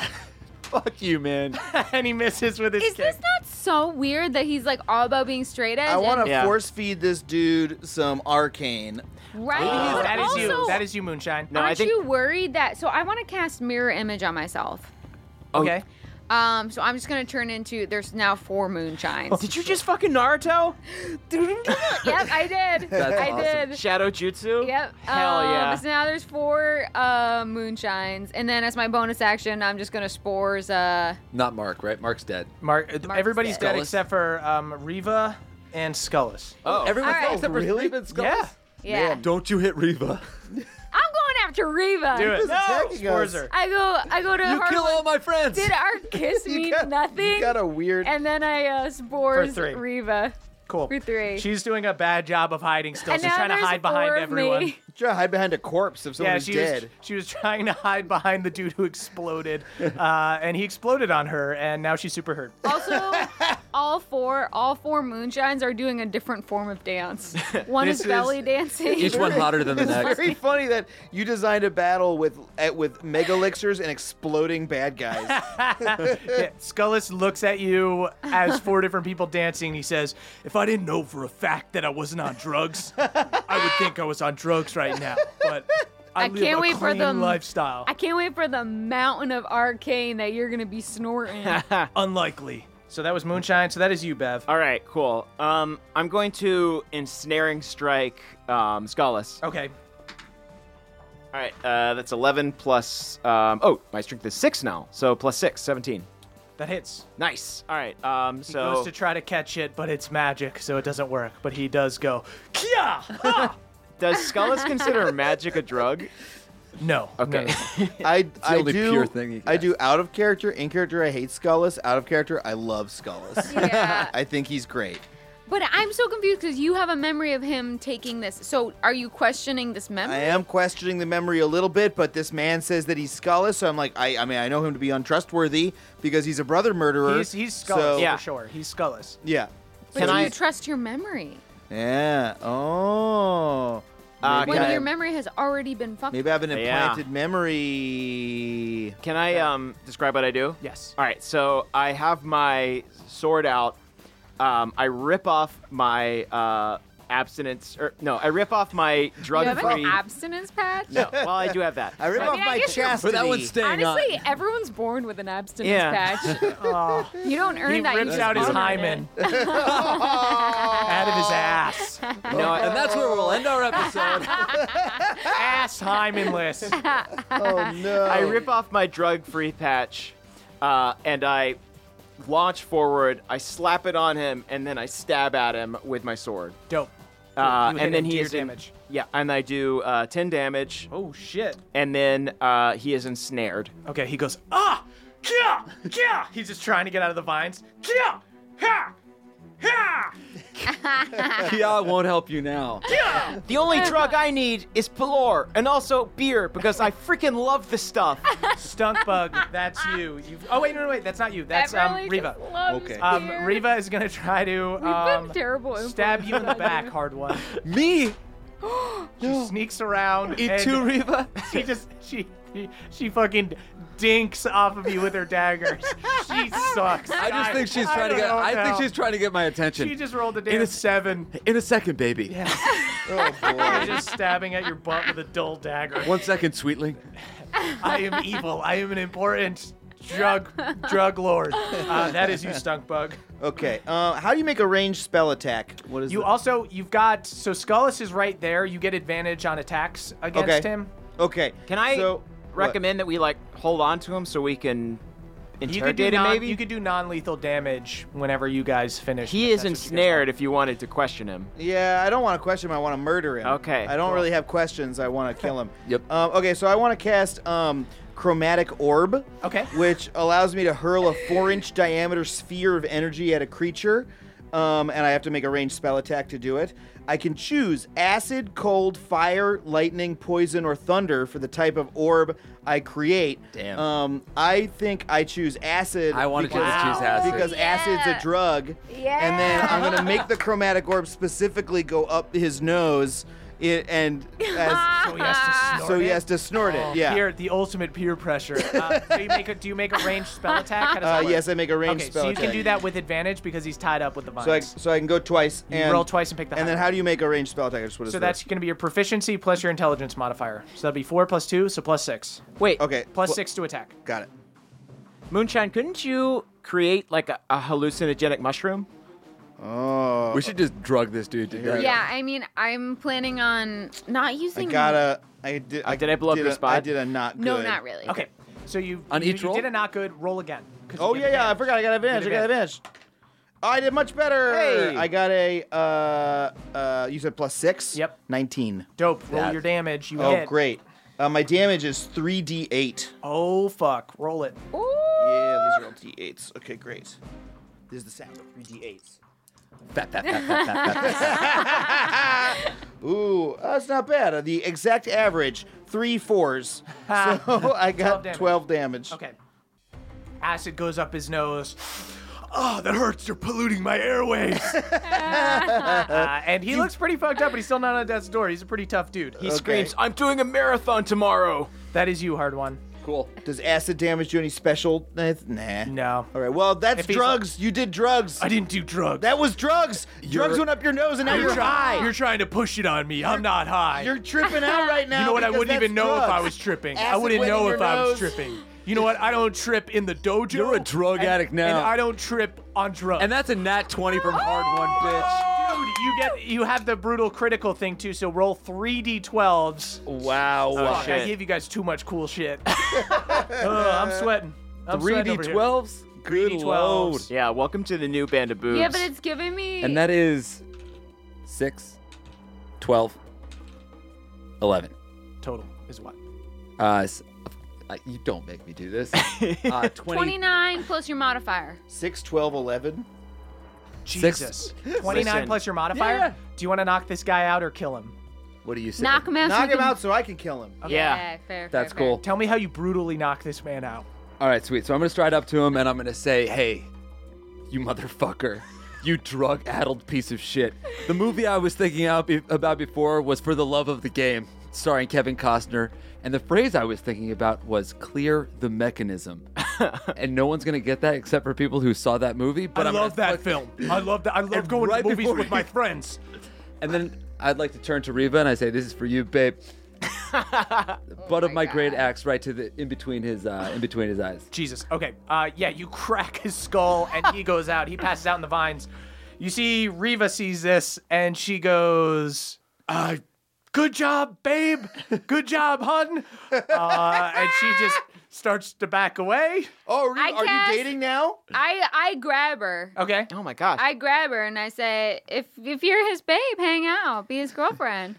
Fuck you, man. And he misses with his Is kick. this not so weird that he's like all about being straight edge? I want to and- Yeah. force feed this dude some arcane. right? Uh, but that is you. also, That is you, Moonshine. No, I Aren't think- you worried that? So I want to cast mirror image on myself. Okay. Um, so I'm just gonna turn into. There's now four moonshines. Did you just fucking Naruto? Yep, I did. That's I awesome. did. Shadow Jutsu? Yep. Hell um, yeah. So now there's four uh, moonshines, and then as my bonus action, I'm just gonna spores. Uh, Not Mark, right? Mark's dead. Mark, uh, Mark's everybody's dead. dead Scullis. except for um, Riva and Scullis. Oh. Everyone All right. except for Really? Reva and Skulls? Yeah. yeah. Don't you hit Reva. I'm going after Riva. Do it. Who's No, attacking spores us? her. I go. I go to. You Hard kill One. all my friends. Did our kiss You mean got- nothing? You got a weird. And then I uh, spores For three. Riva. Cool. For three. She's doing a bad job of hiding still. And She's now trying to there's hide behind four of everyone. me. Try to hide behind a corpse if Yeah, someone's she dead. was she was trying to hide behind the dude who exploded, uh, and he exploded on her, and now she's super hurt. Also, all four, all four moonshines are doing a different form of dance. One This is is- belly dancing. Each one hotter than the It's next. very funny that you designed a battle with uh, with mega elixirs and exploding bad guys. Yeah, Scullis looks at you as four different people dancing. He says, "If I didn't know for a fact that I wasn't on drugs, I would think I was on drugs right now. But I, I live can't a wait for clean them- lifestyle. I can't wait for the mountain of arcane that you're gonna be snorting. Unlikely." So that was Moonshine. So that is you, Bev. All right, cool. Um, I'm going to ensnaring strike um, Skullis. Okay. All right, uh, that's eleven plus. Um, oh, my strength is six now, so plus six, seventeen. That hits. Nice. All right. Um, He so goes to try to catch it, but it's magic, so it doesn't work. But he does go, Kia! Ah! does Skullis consider magic a drug? No. Okay. no. I, I only do pure thing he I gets. do out of character. In character, I hate Skullis. Out of character, I love Skullis. Yeah. I think he's great. But I'm so confused because you have a memory of him taking this. So are you questioning this memory? I am questioning the memory a little bit, but this man says that he's Skullis, so I'm like, I, I mean, I know him to be untrustworthy because he's a brother murderer. He's, he's Scullis, so- Yeah. for sure. He's Scullis. Yeah. But Can do I- you trust your memory? Yeah. Oh. Uh, Maybe When I- your memory has already been fucked. Maybe I have an Yeah. implanted memory. Can I um, describe what I do? Yes. All right, so I have my sword out. Um, I rip off my uh, abstinence, or no, I rip off my You have drug-free. an abstinence patch? no, well, I do have that. I rip I off mean, I my guess you're- chastity. But that one's staying Honestly, on. everyone's born with an abstinence Yeah. patch. Oh, You don't earn he that. you rips just out his own it. hymen out of his ass. No, And that's where we'll end our episode. Ass hymenless. Oh no! I rip off my drug-free patch, uh, and I launch forward. I slap it on him, and then I stab at him with my sword. Dope. Uh, You hit and then him, he deer is in- damage. Yeah, and I do uh, ten damage, Oh, shit. and then uh, he is ensnared. Okay, he goes, ah! Kia! Kia! He's just trying to get out of the vines. Kia! Ha! Ha! Kia won't help you now. The only drug I need is Pelor, and also beer, because I freaking love this stuff. Stunk bug, that's you. You've, oh, wait, no, no, wait, that's not you. That's um, Beverly Riva. just loves Okay. Um, beer. Riva is gonna try to We've um, been terrible. stab you in the influences back, on you. hard one. Me? She sneaks around. E and two Reva? She just she she, she fucking dinks off of you with her daggers. She sucks. I just think she's I trying to don't get. know I think how. she's trying to get my attention. She just rolled a In damn a- seven. In a second, baby. Oh boy. Just stabbing at your butt with a dull dagger. One second, sweetling. I am evil. I am an important drug drug lord. Uh, that is you, Stunk Bug. Okay. Uh, how do you make a ranged spell attack? What is You it? also you've got so Scullus is right there. You get advantage on attacks against Okay. him. Okay. Can I so, recommend that we like hold on to him so we can You could do interrogate him? non, Maybe you could do non-lethal damage whenever you guys finish. he if is that's what you guys ensnared. If you wanted to question him. Yeah, I don't want to question him. I want to murder him. Okay, I don't cool. really have questions. I want to kill him. Yep. Um, okay, so I want to cast um, Chromatic Orb. Okay. Which allows me to hurl a four-inch diameter sphere of energy at a creature, um, and I have to make a ranged spell attack to do it. I can choose acid, cold, fire, lightning, poison, or thunder for the type of orb I create. Damn. Um, I think I choose acid. I wanted you to because- choose acid. because acid's Yeah. a drug. Yeah. And then I'm gonna make the chromatic orb specifically go up his nose, it, and as, So he has to snort so he it? has to snort Oh, it. Yeah. Peer, the ultimate peer pressure. Uh, so you make a, do you make a ranged spell attack? How does Uh, that work? yes, I make a ranged okay, spell so you attack. can do that with advantage because he's tied up with the vines. So I, so I can go twice. You and roll twice and pick the And then higher. how do you make a ranged spell attack? I just- What is So this? that's going to be your proficiency plus your intelligence modifier. So that'll be four plus two, so plus six. Wait, Okay. Plus pl- six to attack. Got it. Moonshine, couldn't you create like a, a hallucinogenic mushroom? Oh. We should just drug this dude to death. Yeah, I mean, I'm planning on not I using. gotta. I did. Uh, did I blow up did your a- spot? I did a not good. No, not really. Okay, so you, On you, each you roll? did a not good. Roll again. 'cause you Oh get yeah, yeah. I advantage. forgot. I got advantage. I got advantage. Oh, I did much better. Hey. I got a. Uh, uh, you said plus six. Yep. Nineteen. Dope. Roll Yeah. your damage. You Oh, hit. great. Uh, my damage is three d eight. Oh fuck. Roll it. Ooh. Yeah, these are all d eights. Okay, great. This is the sound of three d eights. Fat, fat, fat, fat, fat, fat, fat. Ooh, that's not bad. Uh, the exact average, three fours. So I got damage. twelve damage. Okay. Acid goes up his nose. Oh, that hurts. You're polluting my airways. uh, and he looks pretty fucked up, but he's still not on death's door. He's a pretty tough dude. He screams, "I'm doing a marathon tomorrow." That is you, hard one. Cool. Does acid damage do any special? Nah. nah. No. All right. Well, that's If he's- drugs. You did drugs. I didn't do drugs. That was drugs. Drugs went up your nose, and now you're, try- high. You're trying to push it on me. I'm not high. You're tripping out right now. you know what? I because wouldn't even that's know if I drugs. was tripping. I Acid wouldn't went in know your if I was nose. tripping. You know what? I don't trip in the dojo. You're a drug and- addict now. And I don't trip on drugs. And that's a nat twenty from hard one, bitch. Dude, you get you have the brutal critical thing too. So roll three d twelves. Wow. Oh, Fuck, I shit. gave you guys too much cool shit. Ugh, I'm sweating. I'm Three sweating D over here. twelves? Good three d load. twelves. Yeah, welcome to the new band of boobs. Yeah, but it's giving me. And that is six, twelve, eleven. Total is what? Uh, s- uh, you don't make me do this. Uh, twenty. twenty-nine plus your modifier. Six, twelve, eleven. Six. Jesus. twenty-nine Listen. plus your modifier? Yeah. Do you want to knock this guy out or kill him? What do you say? Knock him out. so Knock we him can- out so I can kill him. Yeah. fair. That's fair, fair. cool. Tell me how you brutally knock this man out. All right, sweet. So I'm gonna stride up to him and I'm gonna say, "Hey, you motherfucker, you drug-addled piece of shit." The movie I was thinking out be- about before was For the Love of the Game, starring Kevin Costner, and the phrase I was thinking about was "clear the mechanism." And no one's gonna get that except for people who saw that movie. But I I'm love gonna that fuck- film. I love that. I love And going right to movies before with you- my friends. And then I'd like to turn to Reva and I say, "This is for you, babe." Butt of my my great God. axe right to the in between his uh, in between his eyes. Jesus. Okay. Uh, yeah, you crack his skull and he goes out. He passes out in the vines. You see, Reva sees this and she goes, uh, "Good job, babe. Good job, hun." Uh, and she just starts to back away. Oh, are, I you, are cast- you dating now? I I grab her. Okay. Oh my gosh. I grab her and I say, if if you're his babe, hang out, be his girlfriend.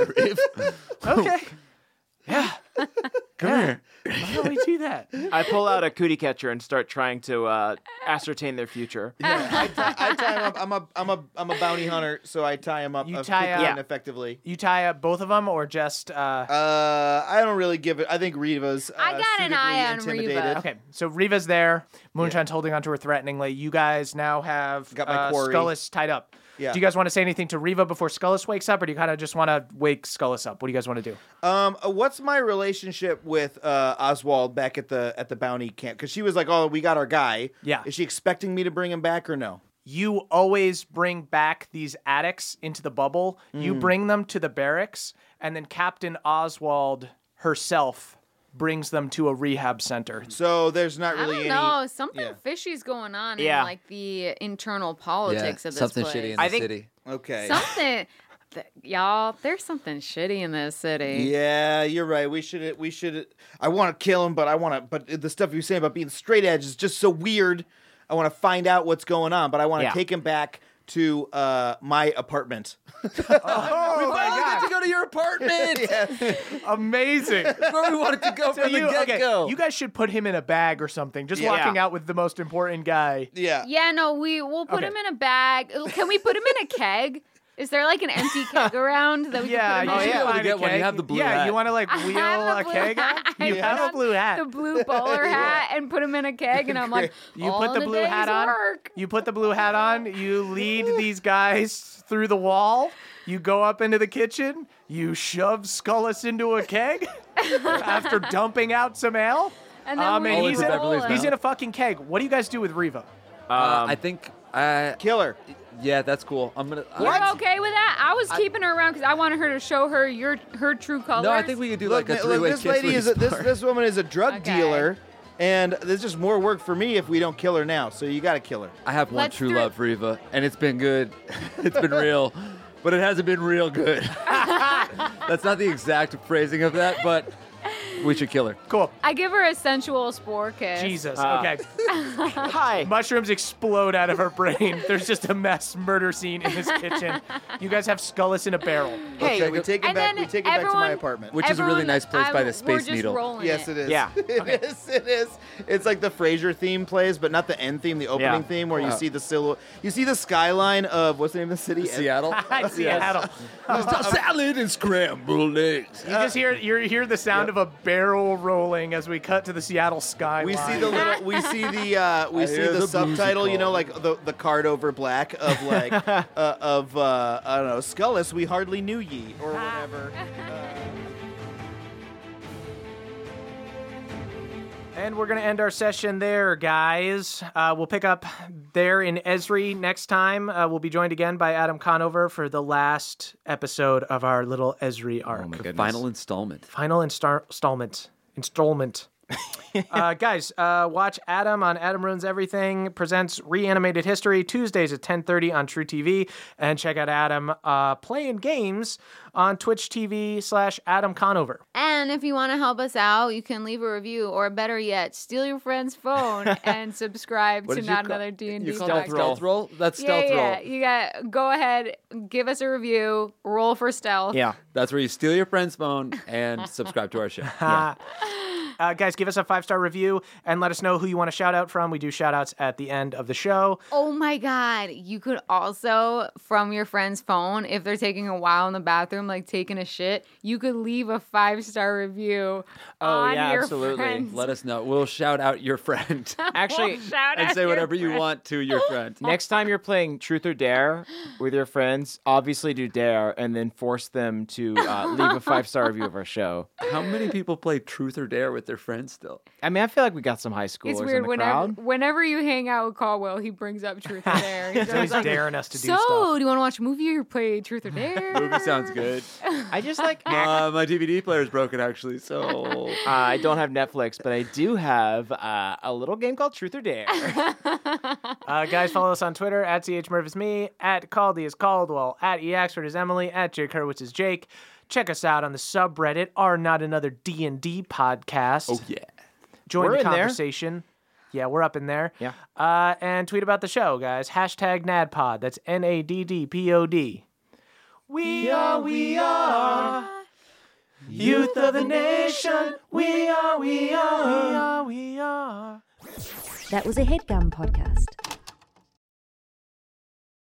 Okay. Yeah. Come here. Why don't we do that? I pull out a cootie catcher and start trying to uh, ascertain their future. I, ti- I tie him up. I'm a, I'm a, I'm a bounty hunter, so I tie him up You uh, tie quickly up- and effectively. You tie up both of them or just. Uh... Uh, I don't really give it. I think Reva's. Uh, I got an suitably eye on intimidated. Reva. Okay, so Reva's there. Moonshine's holding onto her threateningly. You guys now have Got my uh, quarry. Scullus tied up. Yeah. Do you guys want to say anything to Riva before Scullis wakes up, or do you kind of just want to wake Scullis up? What do you guys want to do? Um, uh, what's my relationship with uh, Oswald back at the at the bounty camp? Because she was like, "Oh, we got our guy." Yeah. Is she expecting me to bring him back or no? You always bring back these addicts into the bubble. You Mm. bring them to the barracks, and then Captain Oswald herself brings them to a rehab center. So there's not I really don't any. know. Something yeah. fishy's going on Yeah. in like the internal politics yeah, of this something place. shitty in I the think- city. Okay. Something, th- y'all. There's something shitty in this city. Yeah, you're right. We should. We should. I want to kill him, but I want to. But the stuff you're saying about being straight edge is just so weird. I want to find out what's going on, but I want to Yeah. take him back to uh, my apartment. Oh, my I God. get to go to your apartment. Amazing. That's where we wanted to go So from the you, get okay, go. you guys should put him in a bag or something. Just Yeah. walking out with the most important guy. Yeah. Yeah, no, we we'll put Okay. him in a bag. Can we put him in a keg? Is there like an empty keg around that we Yeah, can you put him should in? be able to find get a one. You keg. have the blue Yeah, hat. you want to like I wheel have a the blue keg out? hat. You I have a have blue hat. The blue bowler hat and put him in a keg, and I'm like, You all put the in a blue day's hat on. work. You put the blue hat on. You lead these guys through the wall. You go up into the kitchen. You shove Scullis into a keg after dumping out some ale. And then Um, we and All he's into in, Beverly's he's mouth. in a fucking keg. What do you guys do with Riva? Uh, Um, I think. Uh, Killer. yeah, that's cool. I'm gonna. You're I- okay with that? I was keeping her around because I wanted her to show her your her true colors. No, I think we could do Look, like a look, three-way this kiss lady with is a, this Spar. this woman is a drug Okay. dealer, and there's just more work for me if we don't kill her now. So you got to kill her. I have one Let's true do- love, Riva, and it's been good. It's been real, but it hasn't been real good. That's not the exact phrasing of that, but we should kill her. Cool. I give her a sensual spore kiss. Jesus. Ah. Okay. Hi. Mushrooms explode out of her brain. There's just a mass murder scene in this kitchen. You guys have Scullis in a barrel. Hey, Okay, we go- take him And back. then We take him back to my everyone- apartment. Which is a really Everyone- nice place I- by the we're Space just Needle. rolling Yes, it. it is. Yeah. it is. It is. It's like the Frasier theme plays, but not the end theme, the opening Yeah. theme, where you Wow. see the silhouette. You see the skyline of what's the name of the city? Seattle. Seattle. Salad and scrambled eggs. You just hear you hear the sound of a barrel rolling as we cut to the Seattle skyline. We see the little. We see the. Uh, we I see hear the, the subtitle. boozy You know, call. like the the card over black of like uh, of uh, I don't know, Scullis. We hardly knew ye or whatever. And we're going to end our session there, guys. Uh, we'll pick up there in Esri next time. Uh, we'll be joined again by Adam Conover for the last episode of our little Esri arc. The final installment. Final instar- installment. Installment. uh, guys, uh, watch Adam on Adam Ruins Everything presents Reanimated History Tuesdays at ten thirty on True T V, and check out Adam uh, playing games on Twitch T V slash Adam Conover. And if you want to help us out, you can leave a review, or better yet, steal your friend's phone and subscribe What to did you Not call- Another D and D You call podcast. that stealth roll? That's Yeah, stealth yeah, roll. you got go ahead, give us a review, roll for stealth. Yeah. That's where you steal your friend's phone and subscribe to our show. Uh, uh, guys, give us a five-star review and let us know who you want to shout out from. We do shout-outs at the end of the show. Oh my God. You could also, from your friend's phone, if they're taking a while in the bathroom, like taking a shit, you could leave a five star review Oh, on yeah, your absolutely. friend's- Let us know. We'll shout out your friend Actually, We'll shout and out say your whatever you friend. want to your friend. next time you're playing Truth or Dare with your friends, obviously do Dare and then force them to uh, leave a five star review of our show. How many people play Truth or Dare with their friends still? I mean, I feel like we got some high schoolers It's in weird the whenever crowd. whenever you hang out with Caldwell, he brings up Truth or Dare. He's He's always like, daring us to do so, stuff. do you want to watch a movie or play Truth or Dare? Movie sounds good. I just like. Uh, Uh, my D V D player's broken actually, so I don't have Netflix, but I do have uh, a little game called Truth or Dare. Uh, guys, follow us on Twitter, at C H Murph is me, at Caldy is Caldwell, at E Axford is Emily, at Jake Hurwitz is Jake. Check us out on the subreddit, Are Not Another D and D podcast. oh yeah. Join We're the in there. conversation. Yeah, we're up in there. Yeah. Uh, and tweet about the show, guys. Hashtag NADPod. That's N A D D P O D. We are, we are, youth of the nation. We are, we are, we are, we are. That was a headgum podcast.